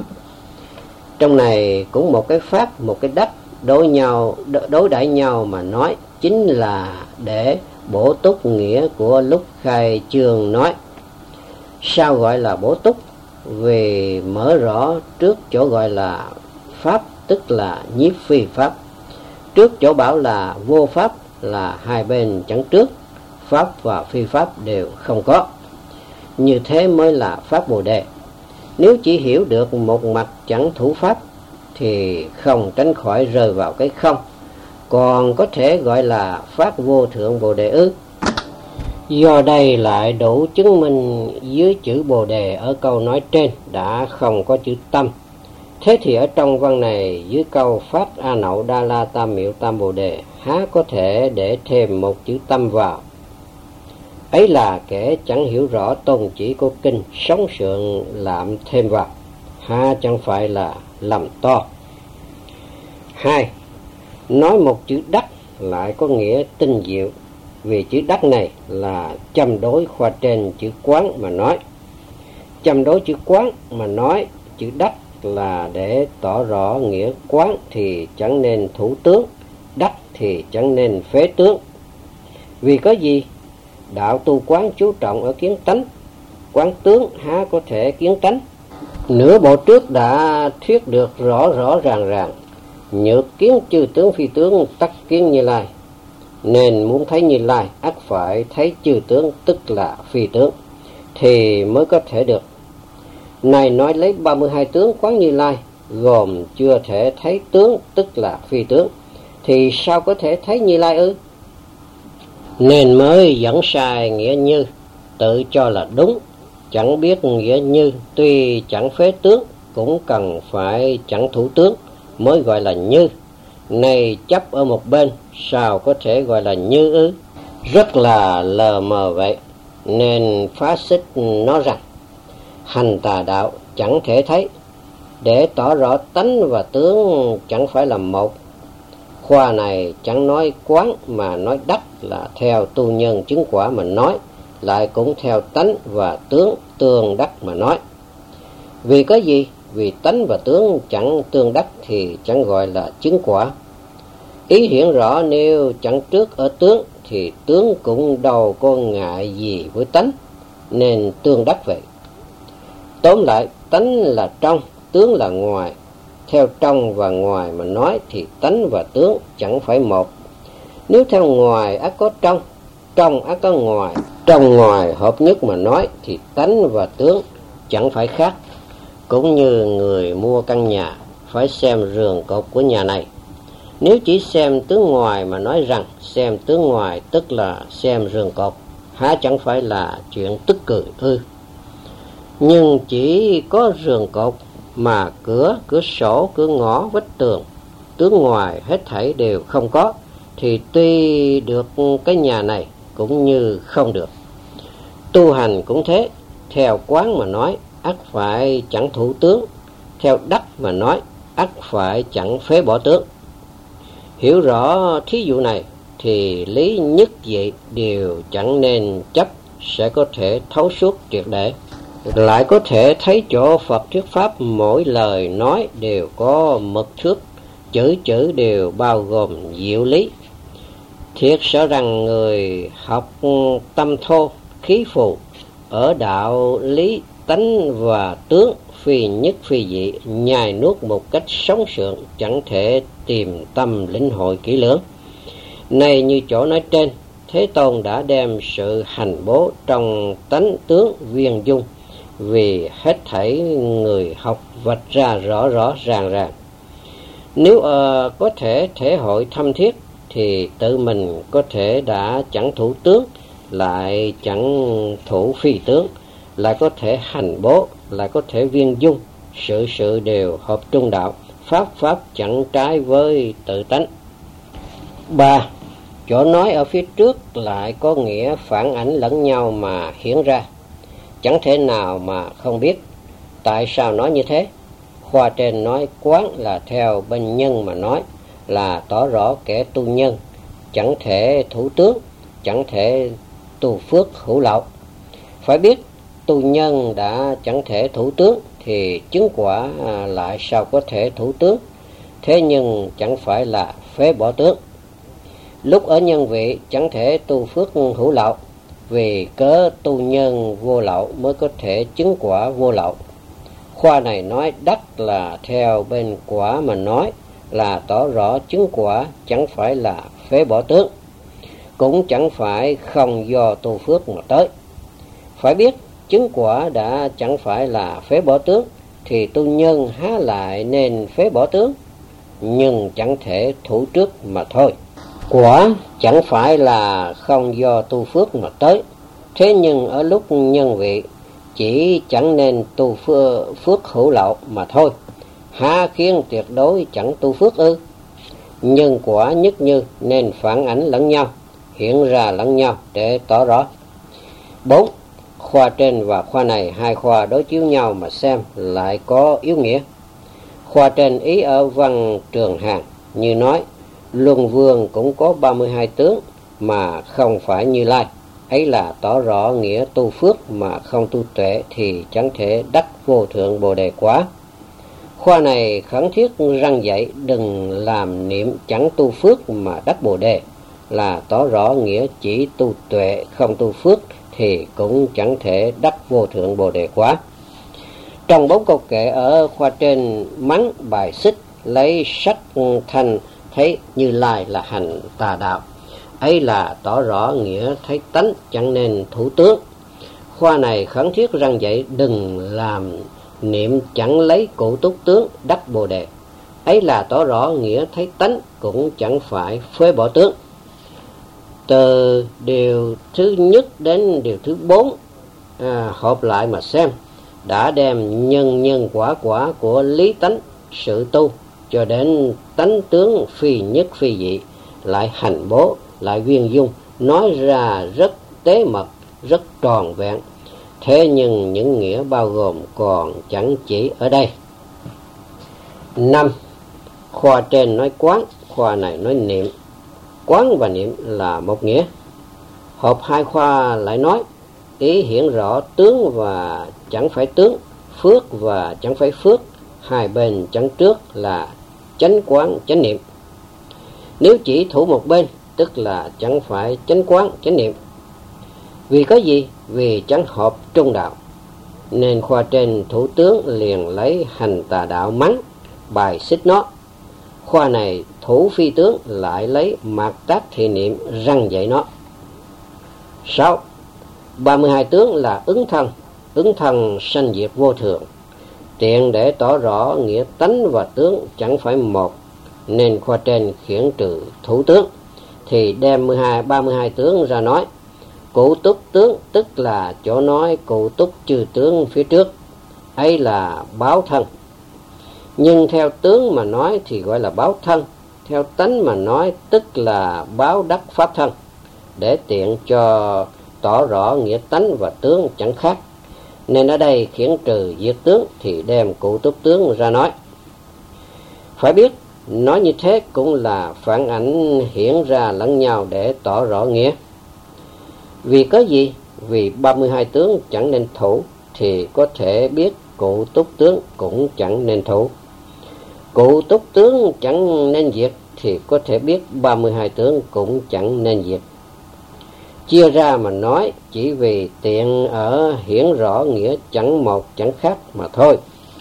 Speaker 1: Trong này cũng một cái pháp, một cái đắc đối nhau, đối đãi nhau mà nói, chính là để bổ túc nghĩa của lúc khai chương nói. Sao gọi là bổ túc? Vì mở rõ trước chỗ gọi là pháp, tức là nhiếp phi pháp. Trước chỗ bảo là vô pháp là hai bên chẳng trước, pháp và phi pháp đều không có. Như thế mới là pháp Bồ Đề. Nếu chỉ hiểu được một mặt chẳng thủ pháp thì không tránh khỏi rơi vào cái không. Còn có thể gọi là pháp vô thượng Bồ Đề ư? Do đây lại đủ chứng minh dưới chữ Bồ Đề ở câu nói trên đã không có chữ tâm. Thế thì ở trong văn này dưới câu phát A Nậu Đa La Tam Miệu Tam Bồ Đề há có thể để thêm một chữ tâm vào. Ấy là kẻ chẳng hiểu rõ tôn chỉ của kinh, sống sượng lạm thêm vào, há chẳng phải là lầm to. Hai, nói một chữ đắc lại có nghĩa tinh diệu, vì chữ đắc này là châm đối khoa trên chữ quán mà nói. Châm đối chữ quán mà nói chữ đắc là để tỏ rõ nghĩa quán thì chẳng nên thủ tướng, đắc thì chẳng nên phế tướng. Vì có gì? Đạo tu quán chú trọng ở kiến tánh, quán tướng há có thể kiến tánh. Nửa bộ trước đã thuyết được rõ rõ ràng ràng, nhược kiến chư tướng phi tướng tắc kiến Như Lai. Nên muốn thấy Như Lai ắt phải thấy chư tướng tức là phi tướng thì mới có thể được. Này nói lấy ba mươi hai tướng quán Như Lai gồm chưa thể thấy tướng tức là phi tướng thì sao có thể thấy Như Lai ư? Nên mới dẫn sai nghĩa như, tự cho là đúng, chẳng biết nghĩa như tuy chẳng phế tướng cũng cần phải chẳng thủ tướng mới gọi là như. Này chấp ở một bên sao có thể gọi là như ư? Rất là lờ mờ vậy. Nên phá xích nói rằng hành tà đạo chẳng thể thấy, để tỏ rõ tánh và tướng chẳng phải là một. Khoa này chẳng nói quán mà nói đắc là theo tu nhân chứng quả mà nói, lại cũng theo tánh và tướng tương đắc mà nói. Vì có gì? Vì tánh và tướng chẳng tương đắc thì chẳng gọi là chứng quả. Ý hiện rõ nếu chẳng trước ở tướng thì tướng cũng đâu có ngại gì với tánh, nên tương đắc vậy. Tóm lại, tánh là trong, tướng là ngoài. Theo trong và ngoài mà nói thì tánh và tướng chẳng phải một. Nếu theo ngoài ắt có trong, trong ắt có ngoài, trong ngoài hợp nhất mà nói thì tánh và tướng chẳng phải khác. Cũng như người mua căn nhà phải xem rường cột của nhà này. Nếu chỉ xem tướng ngoài mà nói rằng xem tướng ngoài tức là xem rường cột, há chẳng phải là chuyện tức cười ư? Nhưng chỉ có rường cột mà cửa, cửa sổ, cửa ngõ, vách tường, tướng ngoài hết thảy đều không có, thì tuy được cái nhà này cũng như không được. Tu hành cũng thế, theo quán mà nói, ắt phải chẳng thủ tướng, theo đắc mà nói, ắt phải chẳng phế bỏ tướng. Hiểu rõ thí dụ này, thì lý nhất dị đều chẳng nên chấp, sẽ có thể thấu suốt triệt để. Lại có thể thấy chỗ Phật thuyết pháp mỗi lời nói đều có mực thước, chữ chữ đều bao gồm diệu lý. Thiệt sợ rằng người học tâm thô, khí phù, ở đạo lý tánh và tướng phi nhất phi dị, nhai nuốt một cách sống sượng, chẳng thể tìm tâm lĩnh hội kỹ lưỡng. Này như chỗ nói trên, Thế Tôn đã đem sự hành bố trong tánh tướng viên dung, vì hết thảy người học vạch ra rõ rõ ràng ràng. Nếu uh, có thể thể hội thâm thiết, thì tự mình có thể đã chẳng thủ tướng, lại chẳng thủ phi tướng, lại có thể hành bố, lại có thể viên dung, sự sự đều hợp trung đạo, pháp pháp chẳng trái với tự tánh. Ba, chỗ nói ở phía trước lại có nghĩa phản ảnh lẫn nhau mà hiển ra, chẳng thể nào mà không biết. Tại sao nói như thế? Khoa trên nói quán là theo bên nhân mà nói, là tỏ rõ kẻ tu nhân chẳng thể thủ tướng, chẳng thể tu phước hữu lậu. Phải biết tu nhân đã chẳng thể thủ tướng, thì chứng quả à, lại sao có thể thủ tướng? Thế nhưng chẳng phải là phế bỏ tướng. Lúc ở nhân vị chẳng thể tu phước hữu lậu, vì cớ tu nhân vô lậu mới có thể chứng quả vô lậu. Khoa này nói đắc là theo bên quả mà nói, là tỏ rõ chứng quả chẳng phải là phế bỏ tướng, cũng chẳng phải không do tu phước mà tới. Phải biết chứng quả đã chẳng phải là phế bỏ tướng, thì tu nhân há lại nên phế bỏ tướng, nhưng chẳng thể thủ trước mà thôi. Quả chẳng phải là không do tu phước mà tới, thế nhưng ở lúc nhân vị chỉ chẳng nên tu phước hữu lậu mà thôi, há khiến tuyệt đối chẳng tu phước ư? Nhân quả nhất như nên phản ảnh lẫn nhau, hiện ra lẫn nhau để tỏ rõ. Bốn, khoa trên và khoa này, hai khoa đối chiếu nhau mà xem lại có yếu nghĩa. Khoa trên ý ở văn Trường Hàn như nói, Luân Vương cũng có ba mươi hai tướng mà không phải Như Lai, ấy là tỏ rõ nghĩa tu phước mà không tu tuệ thì chẳng thể đắc vô thượng bồ đề quả. Khoa này khẩn thiết răng dạy đừng làm niệm chẳng tu phước mà đắc bồ đề, là tỏ rõ nghĩa chỉ tu tuệ không tu phước thì cũng chẳng thể đắc vô thượng bồ đề quả. Trong bốn câu kệ ở khoa trên mắng bài xích, lấy sách thanh thấy Như Lai là hành tà đạo, ấy là tỏ rõ nghĩa thấy tánh chẳng nên thủ tướng. Khoa này khẩn thiết răng dạy đừng làm niệm chẳng lấy cụ túc tướng đắc bồ đề, ấy là tỏ rõ nghĩa thấy tánh cũng chẳng phải phế bỏ tướng. Từ điều thứ nhất đến điều thứ bốn à, hợp lại mà xem, đã đem nhân nhân quả quả của lý tánh sự tu cho đến tánh tướng phi nhất phi dị, lại hành bố, lại viên dung, nói ra rất tế mật, rất tròn vẹn. Thế nhưng những nghĩa bao gồm còn chẳng chỉ ở đây. Năm, khoa trên nói quán, khoa này nói niệm. Quán và niệm là một nghĩa. Hợp hai khoa lại nói, ý hiển rõ tướng và chẳng phải tướng, phước và chẳng phải phước, hai bên chẳng trước là chánh quán chánh niệm. Nếu chỉ thủ một bên, tức là chẳng phải chánh quán chánh niệm. Vì có gì? Vì chẳng hợp trung đạo. Nên khoa trên thủ tướng liền lấy hành tà đạo mắng, bài xích nó. Khoa này thủ phi tướng lại lấy mạt tác thị niệm răng dạy nó. Sáu, ba mươi hai tướng là ứng thân, ứng thân sanh diệt vô thường. Tiện để tỏ rõ nghĩa tánh và tướng chẳng phải một, nên khoa trên khiển trừ thủ tướng, thì đem mười hai, ba mươi hai tướng ra nói. Cụ túc tướng tức là chỗ nói cụ túc chư tướng phía trước, ấy là báo thân. Nhưng theo tướng mà nói thì gọi là báo thân, theo tánh mà nói tức là báo đắc pháp thân, để tiện cho tỏ rõ nghĩa tánh và tướng chẳng khác. Nên ở đây khiển trừ diệt tướng thì đem cụ túc tướng ra nói. Phải biết, nói như thế cũng là phản ảnh hiển ra lẫn nhau để tỏ rõ nghĩa. Vì có gì? Vì ba mươi hai tướng chẳng nên thủ, thì có thể biết cụ túc tướng cũng chẳng nên thủ. Cụ túc tướng chẳng nên diệt, thì có thể biết ba mươi hai tướng cũng chẳng nên diệt. Chia ra mà nói chỉ vì tiện ở hiển rõ nghĩa chẳng một chẳng khác mà thôi.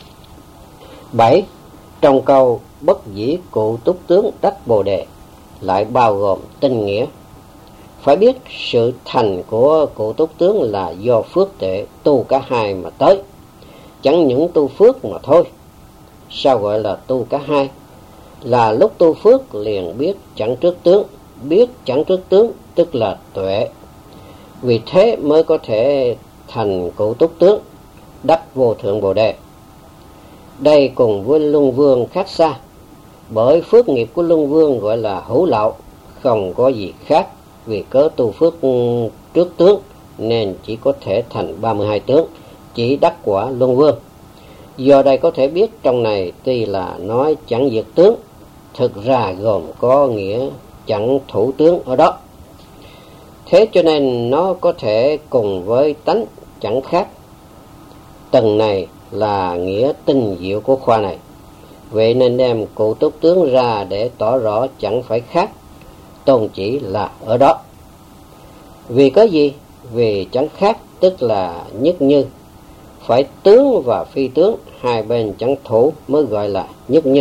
Speaker 1: Bảy. Trong câu bất dĩ cụ túc tướng đắc Bồ Đề lại bao gồm tinh nghĩa. Phải biết sự thành của cụ túc tướng là do phước tuệ tu cả hai mà tới, chẳng những tu phước mà thôi. Sao gọi là tu cả hai? Là lúc tu phước liền biết chẳng trước tướng, biết chẳng trước tướng tức là tuệ. Vì thế mới có thể thành cụ túc tướng, đắc vô thượng Bồ Đề. Đây cùng với Luân Vương khác xa, bởi phước nghiệp của Luân Vương gọi là hữu lậu, không có gì khác. Vì cớ tu phước trước tướng nên chỉ có thể thành ba mươi hai tướng, chỉ đắc quả Luân Vương. Do đây có thể biết trong này tuy là nói chẳng diệt tướng, thực ra gồm có nghĩa chẳng thủ tướng ở đó. Thế cho nên nó có thể cùng với tánh chẳng khác. Tầng này là nghĩa tinh diệu của khoa này. Vậy nên đem cụ túc tướng ra để tỏ rõ chẳng phải khác, tôn chỉ là ở đó. Vì có gì? Vì chẳng khác tức là nhất như. Phải tướng và phi tướng hai bên chẳng thủ mới gọi là nhất như.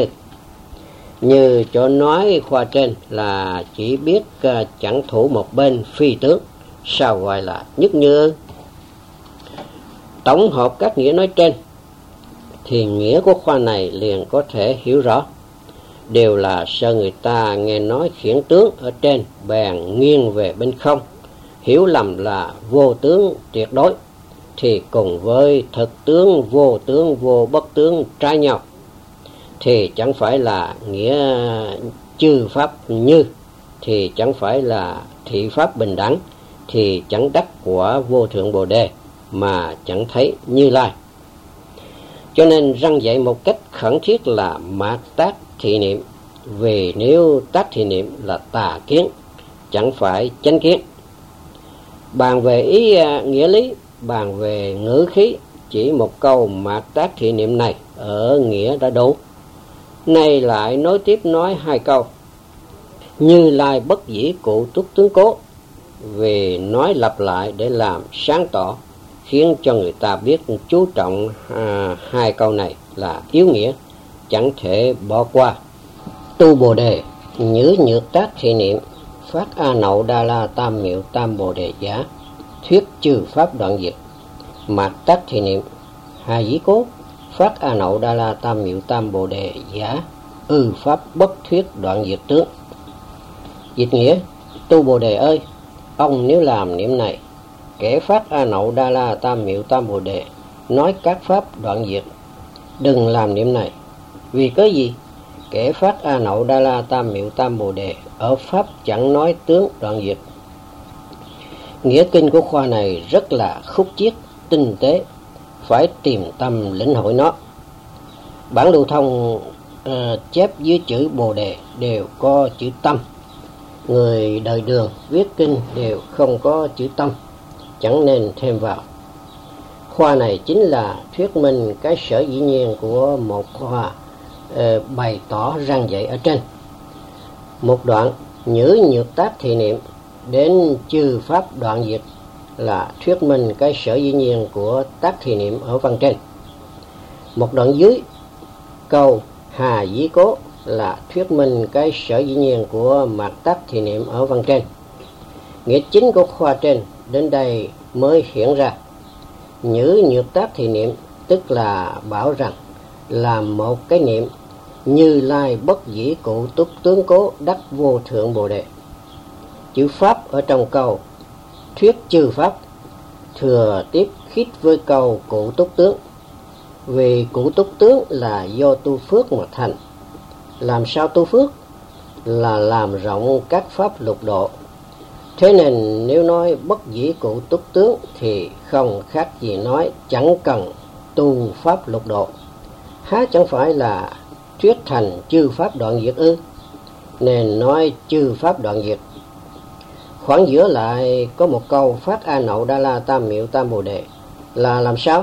Speaker 1: Như chỗ nói khoa trên là chỉ biết chẳng thủ một bên phi tướng, sao gọi là nhất như? Tổng hợp các nghĩa nói trên thì nghĩa của khoa này liền có thể hiểu rõ. Đều là sợ người ta nghe nói khiển tướng ở trên bèn nghiêng về bên không, hiểu lầm là vô tướng tuyệt đối, thì cùng với thực tướng vô tướng vô bất tướng trái nhau, thì chẳng phải là nghĩa chư pháp như, thì chẳng phải là thị pháp bình đẳng, thì chẳng đắc quả vô thượng Bồ Đề, mà chẳng thấy Như Lai. Cho nên răng dạy một cách khẩn thiết là mạt tác thị niệm, vì nếu tác thị niệm là tà kiến, chẳng phải chánh kiến. Bàn về ý nghĩa lý, bàn về ngữ khí, chỉ một câu mạt tác thị niệm này ở nghĩa đã đủ. Nay lại nối tiếp nói hai câu Như Lai bất dĩ cụ túc tướng cố, vì nói lặp lại để làm sáng tỏ, khiến cho người ta biết chú trọng à, hai câu này là yếu nghĩa, chẳng thể bỏ qua. Tu Bồ Đề, nhữ nhược tác thị niệm, phát A Nậu Đa La Tam Miệu Tam Bồ Đề Giá, thuyết chư pháp đoạn diệt. Mạt tác thị niệm, hà dĩ cố, phát A Nậu Đa La Tam Miệu Tam Bồ Đề Giá, ư pháp bất thuyết đoạn diệt tướng. Dịch nghĩa, tu Bồ Đề ơi, ông nếu làm niệm này, kẻ phát A Nậu Đa La Tam Miệu Tam Bồ Đề nói các pháp đoạn diệt, đừng làm niệm này. Vì có gì? Kẻ phát A Nậu Đa La Tam Miệu Tam Bồ Đề ở pháp chẳng nói tướng đoạn diệt. Nghĩa kinh của khoa này rất là khúc chiết, tinh tế, phải tìm tâm lĩnh hội nó. Bản lưu thông uh, chép dưới chữ Bồ Đề đều có chữ tâm. Người đời Đường viết kinh đều không có chữ tâm, chẳng nên thêm vào. Khoa này chính là thuyết minh cái sở dĩ nhiên của một khoa uh, bày tỏ răng dạy ở trên. Một đoạn nhữ nhược tác thị niệm đến chư pháp đoạn diệt là thuyết minh cái sở dĩ nhiên của tác thị niệm ở văn trên. Một đoạn dưới câu hà dĩ cố là thuyết minh cái sở dĩ nhiên của mạt tác thị niệm ở văn trên. Nghĩa chính của khoa trên đến đây mới hiện ra. Nhữ nhược tác thị niệm tức là bảo rằng làm một cái niệm Như Lai bất dĩ cụ túc tướng cố đắc vô thượng Bồ Đề. Chữ Pháp ở trong câu thuyết chư Pháp thừa tiếp khít với câu cụ túc tướng. Vì cụ túc tướng là do tu phước mà thành. Làm sao tu phước? Là làm rộng các pháp lục độ. Thế nên nếu nói bất dĩ cụ túc tướng thì không khác gì nói chẳng cần tu pháp lục độ. Há chẳng phải là thuyết thành chư pháp đoạn diệt ư? Nên nói chư pháp đoạn diệt. Khoảng giữa lại có một câu phát A Nậu Đa La Tam Miệu Tam Bồ Đề là làm sao?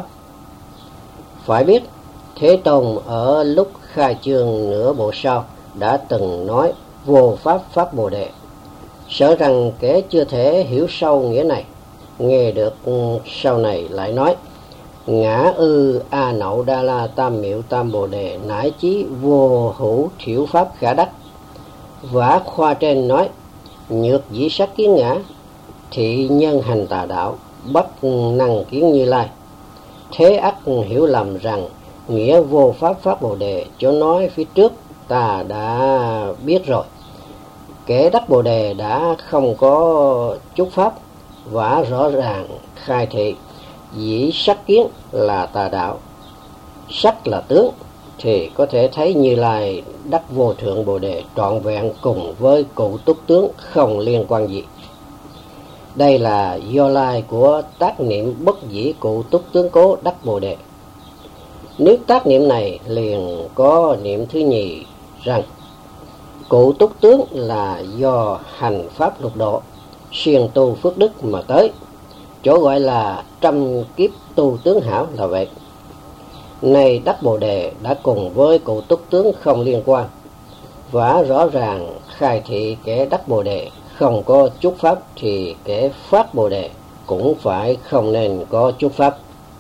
Speaker 1: Phải biết Thế Tôn ở lúc khai chương nửa bộ sau đã từng nói vô pháp pháp Bồ Đề. Sợ rằng kẻ chưa thể hiểu sâu nghĩa này, nghe được sau này lại nói ngã ư A Nậu Đa La Tam Miệu Tam Bồ Đề nải chí vô hữu thiểu pháp khả đắc. Vả khoa trên nói nhược dĩ sắc kiến ngã, thị nhân hành tà đạo, bất năng kiến Như Lai. Thế ắt hiểu lầm rằng nghĩa vô pháp pháp Bồ Đề chỗ nói phía trước ta đã biết rồi. Kẻ đắc Bồ Đề đã không có chút pháp, vả rõ ràng khai thị dĩ sắc kiến là tà đạo, sắc là tướng, thì có thể thấy Như Lai đắc vô thượng Bồ Đề trọn vẹn cùng với cụ túc tướng không liên quan gì. Đây là do lai của tác niệm bất dĩ cụ túc tướng cố đắc Bồ Đề. Nếu tác niệm này liền có niệm thứ nhì rằng cụ túc tướng là do hành pháp lục độ, siêng tu phước đức mà tới, chỗ gọi là trăm kiếp tu tướng hảo là vậy. Này đắc Bồ Đề đã cùng với cụ túc tướng không liên quan, và rõ ràng khai thị kẻ đắc Bồ Đề không có chút pháp thì kẻ phát Bồ Đề cũng phải không nên có chút pháp.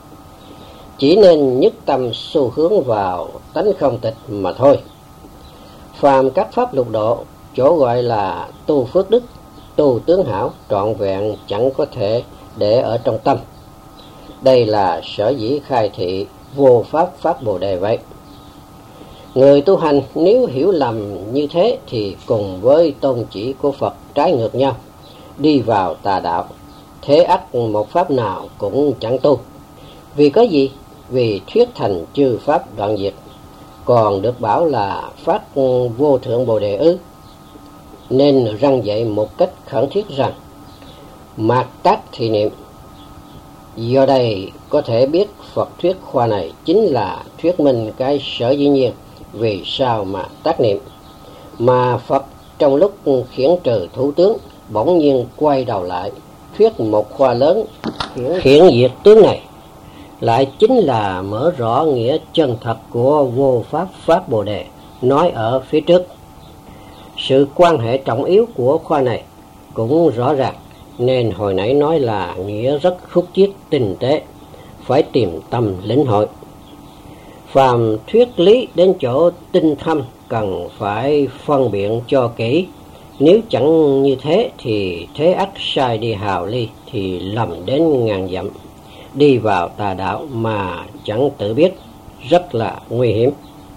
Speaker 1: Chỉ nên nhất tâm xu hướng vào tánh không tịch mà thôi. Phàm các pháp lục độ, chỗ gọi là tu phước đức, tu tướng hảo trọn vẹn chẳng có thể để ở trong tâm. Đây là sở dĩ khai thị vô pháp pháp Bồ Đề vậy. Người tu hành nếu hiểu lầm như thế thì cùng với tôn chỉ của Phật trái ngược nhau, đi vào tà đạo, thế ắt một pháp nào cũng chẳng tu. Vì có gì? Vì thuyết thành chư pháp đoạn diệt, còn được bảo là phát vô thượng Bồ Đề ư? Nên răng dạy một cách khẩn thiết rằng mạt tác thị niệm. Do đây có thể biết Phật thuyết khoa này chính là thuyết minh cái sở dĩ nhiên vì sao mà tác niệm. Mà Phật trong lúc khiển trừ thủ tướng bỗng nhiên quay đầu lại thuyết một khoa lớn khiển diệt tướng này, lại chính là mở rõ nghĩa chân thật của vô pháp pháp Bồ Đề nói ở phía trước. Sự quan hệ trọng yếu của khoa này cũng rõ ràng, nên hồi nãy nói là nghĩa rất khúc chiết tinh tế, phải tìm tâm lĩnh hội. Phàm thuyết lý đến chỗ tinh thâm cần phải phân biện cho kỹ, nếu chẳng như thế thì thế ắt sai đi hào ly, thì lầm đến ngàn dặm, đi vào tà đạo mà chẳng tự biết, rất là nguy hiểm.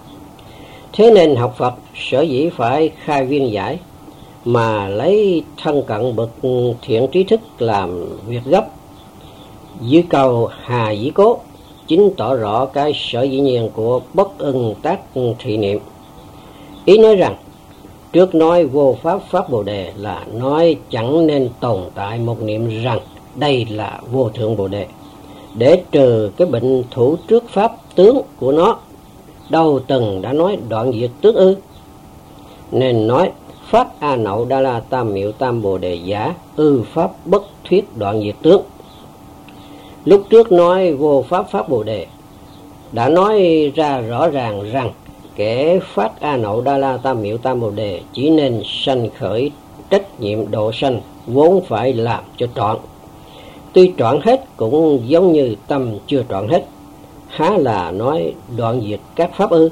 Speaker 1: Thế nên học Phật sở dĩ phải khai viên giải, mà lấy thân cận bậc thiện trí thức làm việc gấp. Dưới câu hà dĩ cố chính tỏ rõ cái sở dĩ nhiên của bất ưng tác thị niệm. Ý nói rằng trước nói vô pháp pháp Bồ Đề là nói chẳng nên tồn tại một niệm rằng đây là vô thượng Bồ Đề, để trừ cái bệnh thủ trước pháp tướng của nó. Đâu từng đã nói đoạn diệt tướng ư? Nên nói phát A Nậu Đa La Tam Miệu Tam Bồ Đề giả ư pháp bất thuyết đoạn diệt tướng. Lúc trước nói vô pháp pháp Bồ Đề đã nói ra rõ ràng rằng kẻ phát A Nậu Đa La Tam Miệu Tam Bồ Đề chỉ nên sanh khởi trách nhiệm độ sanh, vốn phải làm cho trọn. Tuy trọn hết cũng giống như tâm chưa trọn hết, há là nói đoạn diệt các pháp ư?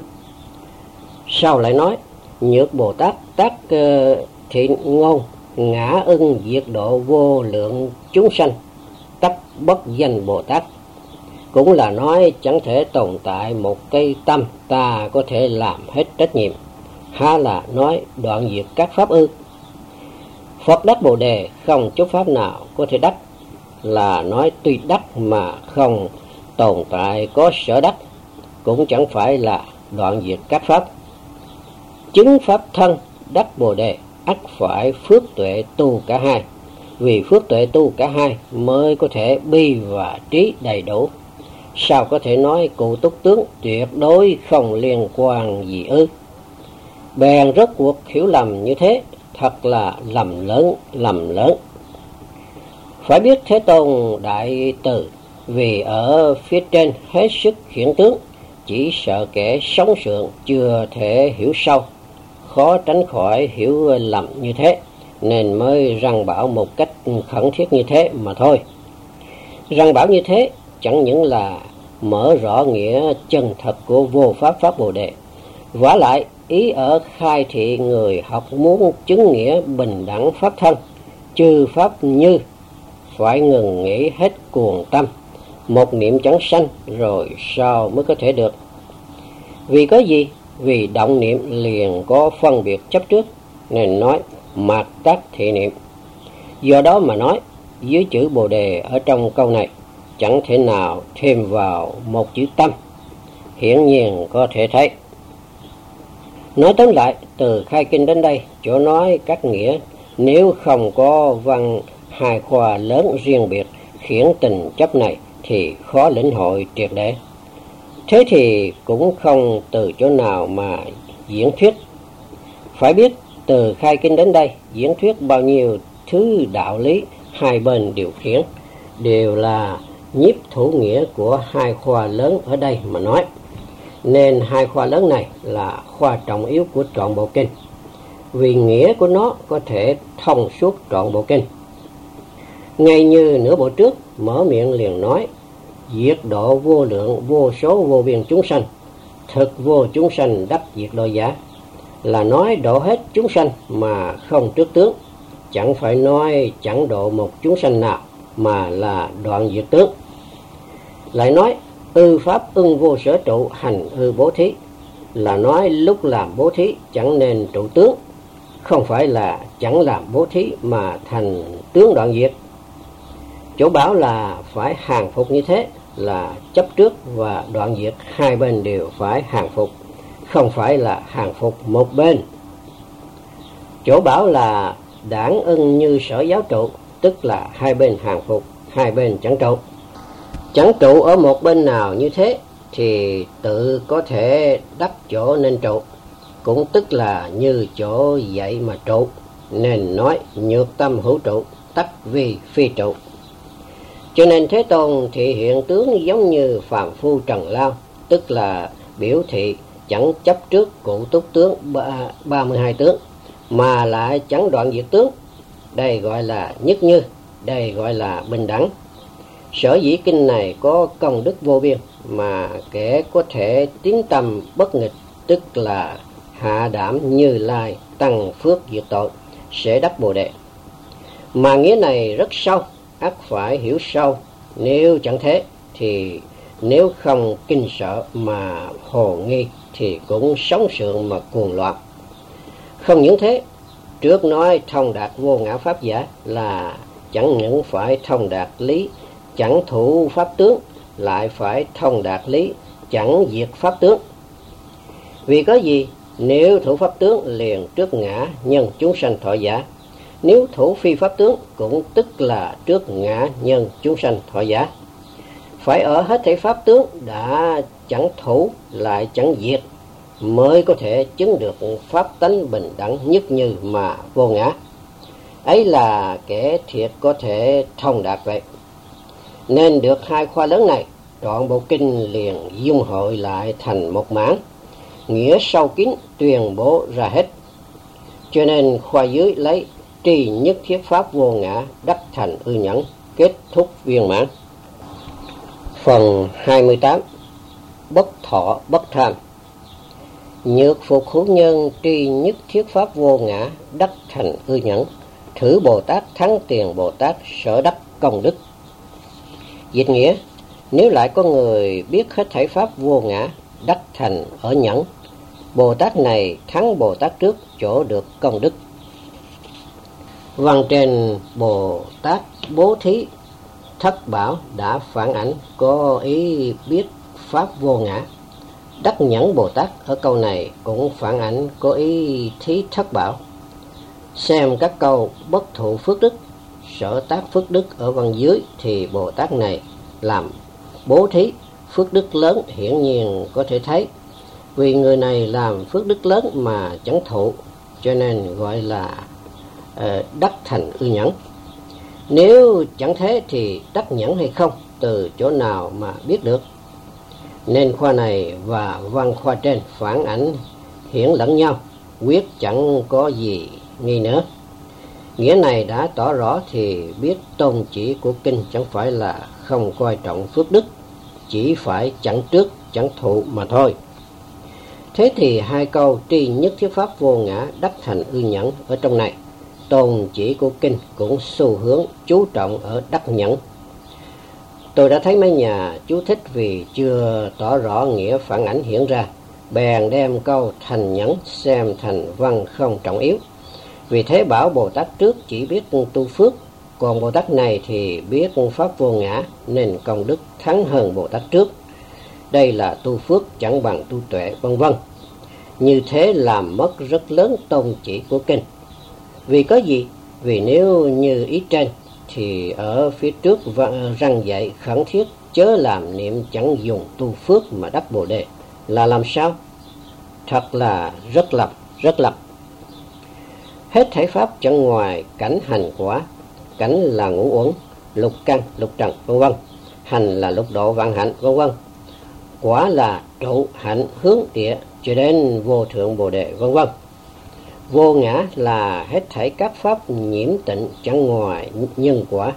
Speaker 1: Sao lại nói nhược Bồ Tát tác uh, thiện ngôn ngã ưng diệt độ vô lượng chúng sanh, tắc bất danh Bồ Tát. Cũng là nói chẳng thể tồn tại một cây tâm ta có thể làm hết trách nhiệm. Há là nói đoạn diệt các pháp ư? Phật đắc Bồ Đề không chút pháp nào có thể đắc, là nói tuy đắc mà không tồn tại có sở đắc, cũng chẳng phải là đoạn diệt các pháp. Chứng pháp thân đắc Bồ Đề ắt phải phước tuệ tu cả hai, vì phước tuệ tu cả hai mới có thể bi và trí đầy đủ. Sao có thể nói cụ túc tướng tuyệt đối không liên quan gì ư? Bèn rốt cuộc hiểu lầm như thế, thật là lầm lớn, lầm lớn. Phải biết Thế Tôn Đại Từ vì ở phía trên hết sức khiển tướng, chỉ sợ kẻ sống sượng chưa thể hiểu sâu, khó tránh khỏi hiểu lầm như thế, nên mới răng bảo một cách khẩn thiết như thế mà thôi. Răng bảo như thế chẳng những là mở rõ nghĩa chân thật của vô pháp pháp Bồ Đề, vả lại ý ở khai thị người học muốn chứng nghĩa bình đẳng pháp thân, chư pháp như phải ngừng nghĩ hết cuồng tâm, một niệm chẳng sanh rồi sao mới có thể được. Vì có gì? Vì động niệm liền có phân biệt chấp trước, nên nói mạt tác thị niệm. Do đó mà nói dưới chữ Bồ Đề ở trong câu này chẳng thể nào thêm vào một chữ tâm, hiển nhiên có thể thấy. Nói tóm lại, từ khai kinh đến đây, chỗ nói các nghĩa nếu không có văn hai khoa lớn riêng biệt khiển tình chấp này thì khó lĩnh hội triệt để. Thế thì cũng không từ chỗ nào mà diễn thuyết. Phải biết từ khai kinh đến đây diễn thuyết bao nhiêu thứ đạo lý hai bên điều khiển, đều là nhiếp thủ nghĩa của hai khoa lớn ở đây mà nói. Nên hai khoa lớn này là khoa trọng yếu của trọn bộ kinh, vì nghĩa của nó có thể thông suốt trọn bộ kinh. Ngay như nửa bộ trước mở miệng liền nói diệt độ vô lượng vô số vô biên chúng sanh, thực vô chúng sanh đắc diệt độ giả, là nói độ hết chúng sanh mà không trước tướng, chẳng phải nói chẳng độ một chúng sanh nào, mà là đoạn diệt tướng. Lại nói ư pháp ưng vô sở trụ hành ư bố thí, là nói lúc làm bố thí chẳng nên trụ tướng, không phải là chẳng làm bố thí mà thành tướng đoạn diệt. Chỗ bảo là phải hàng phục như thế là chấp trước và đoạn diệt hai bên đều phải hàng phục, không phải là hàng phục một bên. Chỗ bảo là đảng ưng như sở giáo trụ, tức là hai bên hàng phục, hai bên chẳng trụ. Chẳng trụ ở một bên nào như thế thì tự có thể đắc chỗ nên trụ, cũng tức là như chỗ dậy mà trụ, nên nói nhược tâm hữu trụ, tắc vi phi trụ. Cho nên Thế Tôn thị hiện tướng giống như phàm phu trần lao, tức là biểu thị chẳng chấp trước cụ túc tướng ba mươi hai tướng, mà lại chẳng đoạn diệt tướng. Đây gọi là nhất như, đây gọi là bình đẳng. Sở dĩ kinh này có công đức vô biên, mà kẻ có thể tiến tâm bất nghịch, tức là hạ đảm Như Lai tăng phước diệt tội, sẽ đắc Bồ Đề. Mà nghĩa này rất sâu, ắt phải hiểu sâu. Nếu chẳng thế thì nếu không kinh sợ mà hồ nghi thì cũng sống sượng mà cuồng loạn. Không những thế, trước nói thông đạt vô ngã pháp giả là chẳng những phải thông đạt lý chẳng thủ pháp tướng, lại phải thông đạt lý chẳng diệt pháp tướng. Vì có gì? Nếu thủ pháp tướng liền trước ngã nhân chúng sanh thọ giả, nếu thủ phi pháp tướng cũng tức là trước ngã nhân chúng sanh thọ giả. Phải ở hết thảy pháp tướng đã chẳng thủ lại chẳng diệt mới có thể chứng được pháp tánh bình đẳng nhất như mà vô ngã. Ấy là kẻ thiệt có thể thông đạt vậy. Nên được hai khoa lớn này, trọn bộ kinh liền dung hội lại thành một mảng, nghĩa sâu kín tuyên bố ra hết. Cho nên khoa dưới lấy tri nhất thiết pháp vô ngã đắc thành ư nhẫn, kết thúc viên mãn. Phần hai mươi tám. Bất thọ bất tham. Nhược phục hữu nhân tri nhất thiết pháp vô ngã đắc thành ư nhẫn, thử Bồ Tát thắng tiền Bồ Tát sở đắc công đức. Dịch nghĩa, Nếu lại có người biết hết thảy pháp vô ngã, đắc thành ở nhẫn, Bồ Tát này thắng Bồ Tát trước chỗ được công đức. Văn trên Bồ Tát bố thí thất bảo đã phản ảnh có ý biết pháp vô ngã. Đắc nhẫn Bồ Tát ở câu này cũng phản ảnh có ý thí thất bảo. Xem các câu bất thụ phước đức, sở tác phước đức ở văn dưới thì Bồ Tát này làm bố thí phước đức lớn, hiển nhiên có thể thấy. Vì người này làm phước đức lớn mà chẳng thụ, cho nên gọi là uh, đắc thành ư nhẫn. Nếu chẳng thế thì đắc nhẫn hay không, từ chỗ nào mà biết được? Nên khoa này và văn khoa trên phản ảnh hiển lẫn nhau, quyết chẳng có gì nghi nữa. Nghĩa này đã tỏ rõ thì biết tôn chỉ của kinh chẳng phải là không coi trọng phước đức, chỉ phải chẳng trước chẳng thụ mà thôi. Thế thì hai câu tri nhất thiết pháp vô ngã đắc thành ư nhẫn ở trong này, tôn chỉ của kinh cũng xu hướng chú trọng ở đắc nhẫn. Tôi đã thấy mấy nhà chú thích vì chưa tỏ rõ nghĩa phản ảnh hiện ra, bèn đem câu thành nhẫn xem thành văn không trọng yếu. Vì thế bảo Bồ Tát trước chỉ biết tu phước, còn Bồ Tát này thì biết pháp vô ngã, nên công đức thắng hơn Bồ Tát trước. Đây là tu phước chẳng bằng tu tuệ, vân vân. Như thế làm mất rất lớn tôn chỉ của kinh. Vì có gì? Vì nếu như ý trên thì ở phía trước răng dạy khẩn thiết chớ làm niệm chẳng dùng tu phước mà đắc Bồ Đề là làm sao? Thật là rất lập, rất lập. Hết thảy pháp chẳng ngoài cảnh hành quả. Cảnh là ngũ uẩn, lục căn, lục trần, vân vân. Hành là lục độ vạn hạnh, vân vân. Quả là trụ hạnh hướng địa cho đến vô thượng Bồ Đề, vân vân. Vô ngã là hết thảy các pháp nhiễm tịnh chẳng ngoài nhân quả.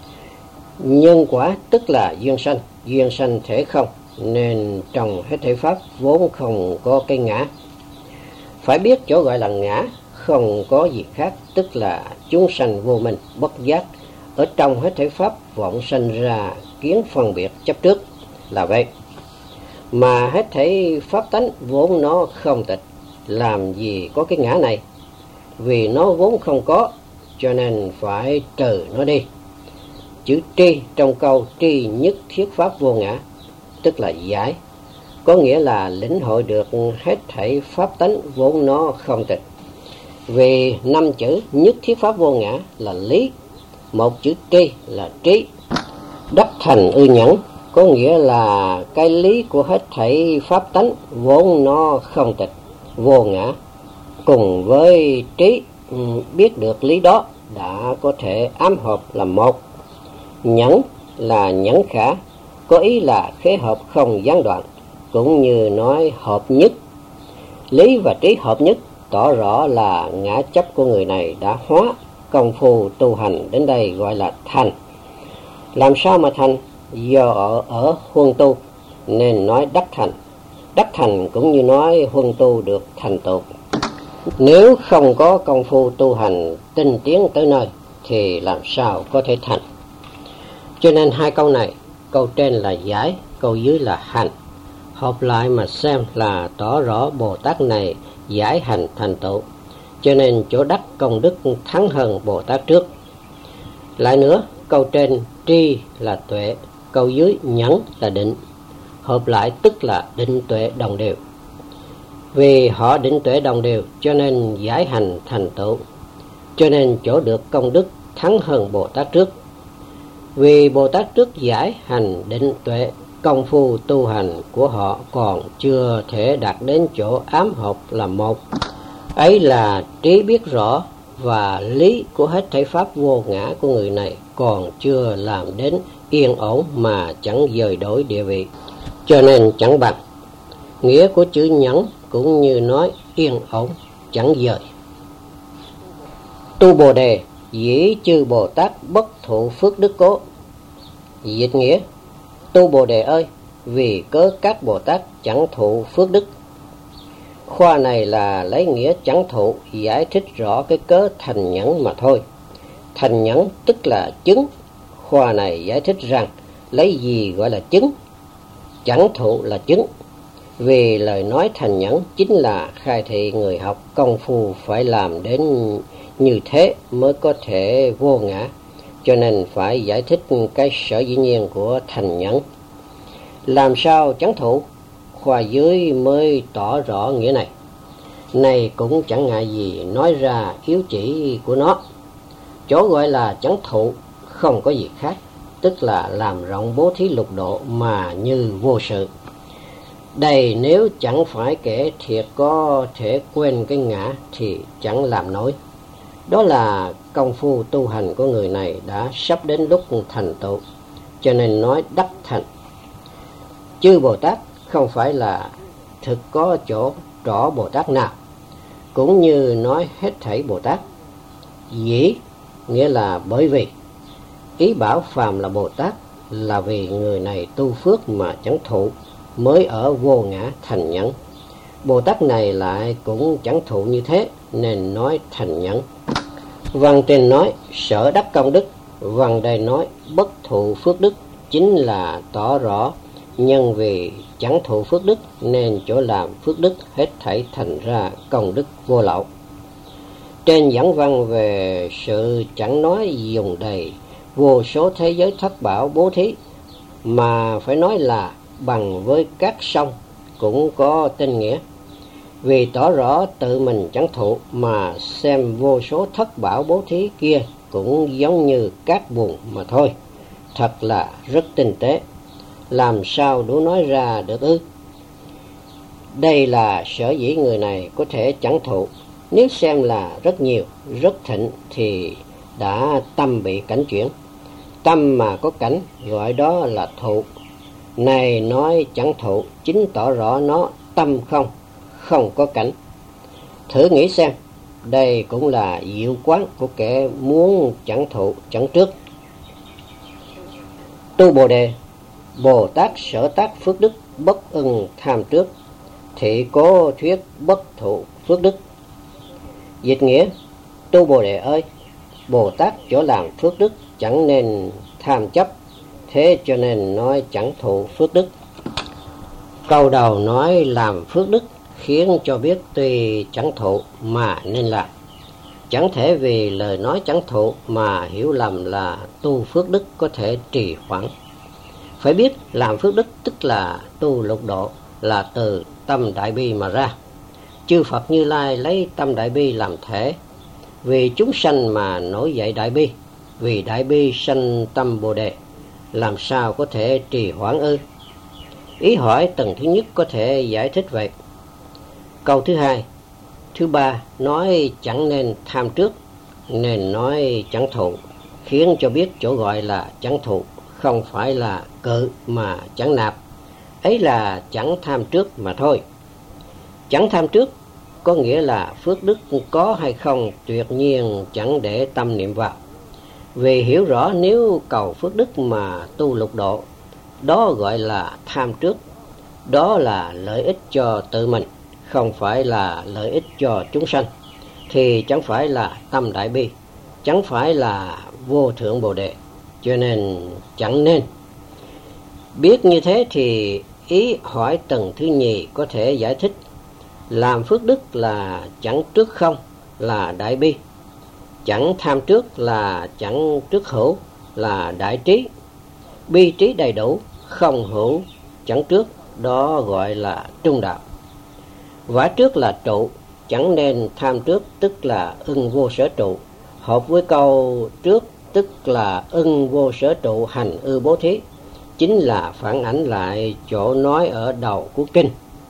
Speaker 1: Nhân quả tức là duyên sanh, duyên sanh thể không, nên trong hết thảy pháp vốn không có cái ngã. Phải biết chỗ gọi là ngã không có gì khác, tức là chúng sanh vô minh, bất giác. Ở trong hết thảy pháp vọng sanh ra kiến phân biệt chấp trước là vậy. Mà hết thảy pháp tánh vốn nó không tịch, làm gì có cái ngã này? Vì nó vốn không có, cho nên phải trừ nó đi. Chữ tri trong câu tri nhất thiết pháp vô ngã, tức là giải, có nghĩa là lĩnh hội được hết thảy pháp tánh vốn nó không tịch. Vì năm chữ nhất thiết pháp vô ngã là lý, một chữ tri là trí. Đắc thành ư nhẫn có nghĩa là cái lý của hết thảy pháp tánh vốn nó không tịch, vô ngã. Cùng với trí biết được lý đó đã có thể ám hợp làm một. Nhẫn là nhẫn khả, có ý là khế hợp không gián đoạn, cũng như nói hợp nhất. Lý và trí hợp nhất tỏ rõ là ngã chấp của người này đã hóa, công phu tu hành đến đây gọi là thành. Làm sao mà thành? Do ở, ở huân tu nên nói đắc thành. Đắc thành cũng như nói huân tu được thành tựu. Nếu không có công phu tu hành tinh tiến tới nơi thì làm sao có thể thành? Cho nên hai câu này, câu trên là giải, câu dưới là hành. Hợp lại mà xem là tỏ rõ Bồ Tát này giải hành thành tựu, cho nên chỗ đắc công đức thắng hơn Bồ Tát trước. Lại nữa, câu trên tri là tuệ, câu dưới nhẫn là định. Hợp lại tức là định tuệ đồng đều. Vì họ định tuệ đồng đều cho nên giải hành thành tựu, cho nên chỗ được công đức thắng hơn Bồ Tát trước. Vì Bồ Tát trước giải hành định tuệ, công phu tu hành của họ còn chưa thể đạt đến chỗ ám hợp là một. Ấy là trí biết rõ và lý của hết thảy pháp vô ngã của người này còn chưa làm đến yên ổn mà chẳng dời đổi địa vị, cho nên chẳng bằng. Nghĩa của chữ nhẫn cũng như nói yên ổn, chẳng dời. Tu Bồ Đề, dĩ chư Bồ Tát bất thụ phước đức cố. Dịch nghĩa, tu Bồ Đề ơi, vì cớ các Bồ Tát chẳng thụ phước đức. Khoa này là lấy nghĩa chẳng thụ giải thích rõ cái cớ thành nhẫn mà thôi. Thành nhẫn tức là chứng. Khoa này giải thích rằng lấy gì gọi là chứng? Chẳng thụ là chứng. Vì lời nói thành nhẫn chính là khai thị người học công phu phải làm đến như thế mới có thể vô ngã, cho nên phải giải thích cái sở dĩ nhiên của thành nhẫn. Làm sao chẳng thụ? Khoa dưới mới tỏ rõ nghĩa này. Này cũng chẳng ngại gì nói ra yếu chỉ của nó. Chỗ gọi là chẳng thụ không có gì khác, tức là làm rộng bố thí lục độ mà như vô sự. Đây nếu chẳng phải kẻ thiệt có thể quên cái ngã thì chẳng làm nổi. Đó là công phu tu hành của người này đã sắp đến lúc thành tựu, cho nên nói đắc thành. Chư Bồ Tát không phải là thực có chỗ rõ Bồ Tát nào, cũng như nói hết thảy Bồ Tát. Dĩ nghĩa là bởi vì, ý bảo phàm là Bồ Tát là vì người này tu phước mà chẳng thụ, mới ở vô ngã thành nhẫn. Bồ Tát này lại cũng chẳng thụ như thế, nên nói thành nhẫn. Văn trên nói sở đắc công đức, văn đây nói bất thụ phước đức, chính là tỏ rõ nhân vì chẳng thụ phước đức nên chỗ làm phước đức hết thảy thành ra công đức vô lậu. Trên giảng văn về sự chẳng nói dùng đầy vô số thế giới thất bảo bố thí, mà phải nói là bằng với các sông cũng có tên nghĩa. Vì tỏ rõ tự mình chẳng thụ mà xem vô số thất bảo bố thí kia cũng giống như cát bùn mà thôi. Thật là rất tinh tế, làm sao đủ nói ra được ư? Đây là sở dĩ người này có thể chẳng thụ. Nếu xem là rất nhiều, rất thịnh thì đã tâm bị cảnh chuyển. Tâm mà có cảnh gọi đó là thụ. Này nói chẳng thụ chính tỏ rõ nó tâm không, không có cảnh. Thử nghĩ xem, đây cũng là diệu quán của kẻ muốn chẳng thụ chẳng trước. Tu Bồ Đề, Bồ Tát sở tác phước đức bất ưng tham trước, thị cố thuyết bất thụ phước đức. Dịch nghĩa, tu Bồ Đề ơi, Bồ Tát chỗ làm phước đức chẳng nên tham chấp, thế cho nên nói chẳng thụ phước đức. Câu đầu nói làm phước đức khiến cho biết tuy chẳng thụ mà nên làm. Chẳng thể vì lời nói chẳng thụ mà hiểu lầm là tu phước đức có thể trì hoãn. Phải biết làm phước đức tức là tu lục độ, là từ tâm đại bi mà ra. Chư Phật Như Lai lấy tâm đại bi làm thể, vì chúng sanh mà nổi dậy đại bi, vì đại bi sanh tâm Bồ Đề, làm sao có thể trì hoãn ư? Ý hỏi tầng thứ nhất có thể giải thích vậy. Câu thứ hai, thứ ba nói chẳng nên tham trước, nên nói chẳng thụ, khiến cho biết chỗ gọi là chẳng thụ không phải là cự mà chẳng nạp, ấy là chẳng tham trước mà thôi. Chẳng tham trước có nghĩa là phước đức có hay không tuyệt nhiên chẳng để tâm niệm vào. Vì hiểu rõ nếu cầu phước đức mà tu lục độ, đó gọi là tham trước, đó là lợi ích cho tự mình, không phải là lợi ích cho chúng sanh, thì chẳng phải là tâm đại bi, chẳng phải là vô thượng Bồ Đề, cho nên chẳng nên. Biết như thế thì ý hỏi tầng thứ nhì có thể giải thích. Làm phước đức là chẳng trước không, là đại bi. Chẳng tham trước là chẳng trước hữu, là đại trí. Bi trí đầy đủ, không hữu, chẳng trước, đó gọi là trung đạo. Vả trước là trụ, chẳng nên tham trước, tức là ưng vô sở trụ. Hợp với câu trước, tức là ưng vô sở trụ hành ư bố thí, chính là phản ảnh lại chỗ nói ở đầu của kinh.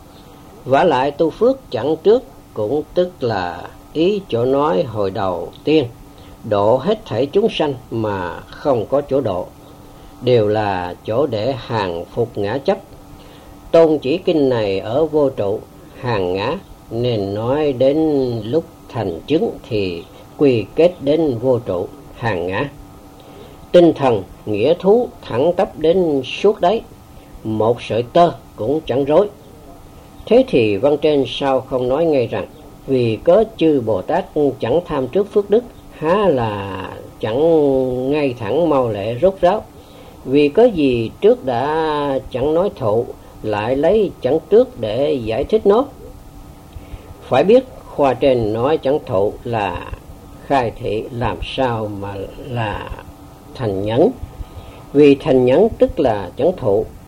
Speaker 1: Vả lại tu phước chẳng trước cũng tức là ý chỗ nói hồi đầu tiên, độ hết thảy chúng sanh mà không có chỗ độ, đều là chỗ để hàng phục ngã chấp. Tôn chỉ kinh này ở vô trụ, hàng ngã, nên nói đến lúc thành chứng thì quy kết đến vô trụ, hàng ngã. Tinh thần, nghĩa thú thẳng tắp đến suốt đấy, một sợi tơ cũng chẳng rối. Thế thì văn trên sao không nói ngay rằng vì cớ chư Bồ Tát chẳng tham trước phước đức, há là chẳng ngay thẳng mau lẹ rốt ráo, Vì có gì trước đã chẳng nói thụ, lại lấy chẳng trước để giải thích nó. Phải biết khoa trên nói chẳng thụ là khai thị, làm sao mà là thành nhẫn. Vì thành nhẫn tức là chẳng thụ,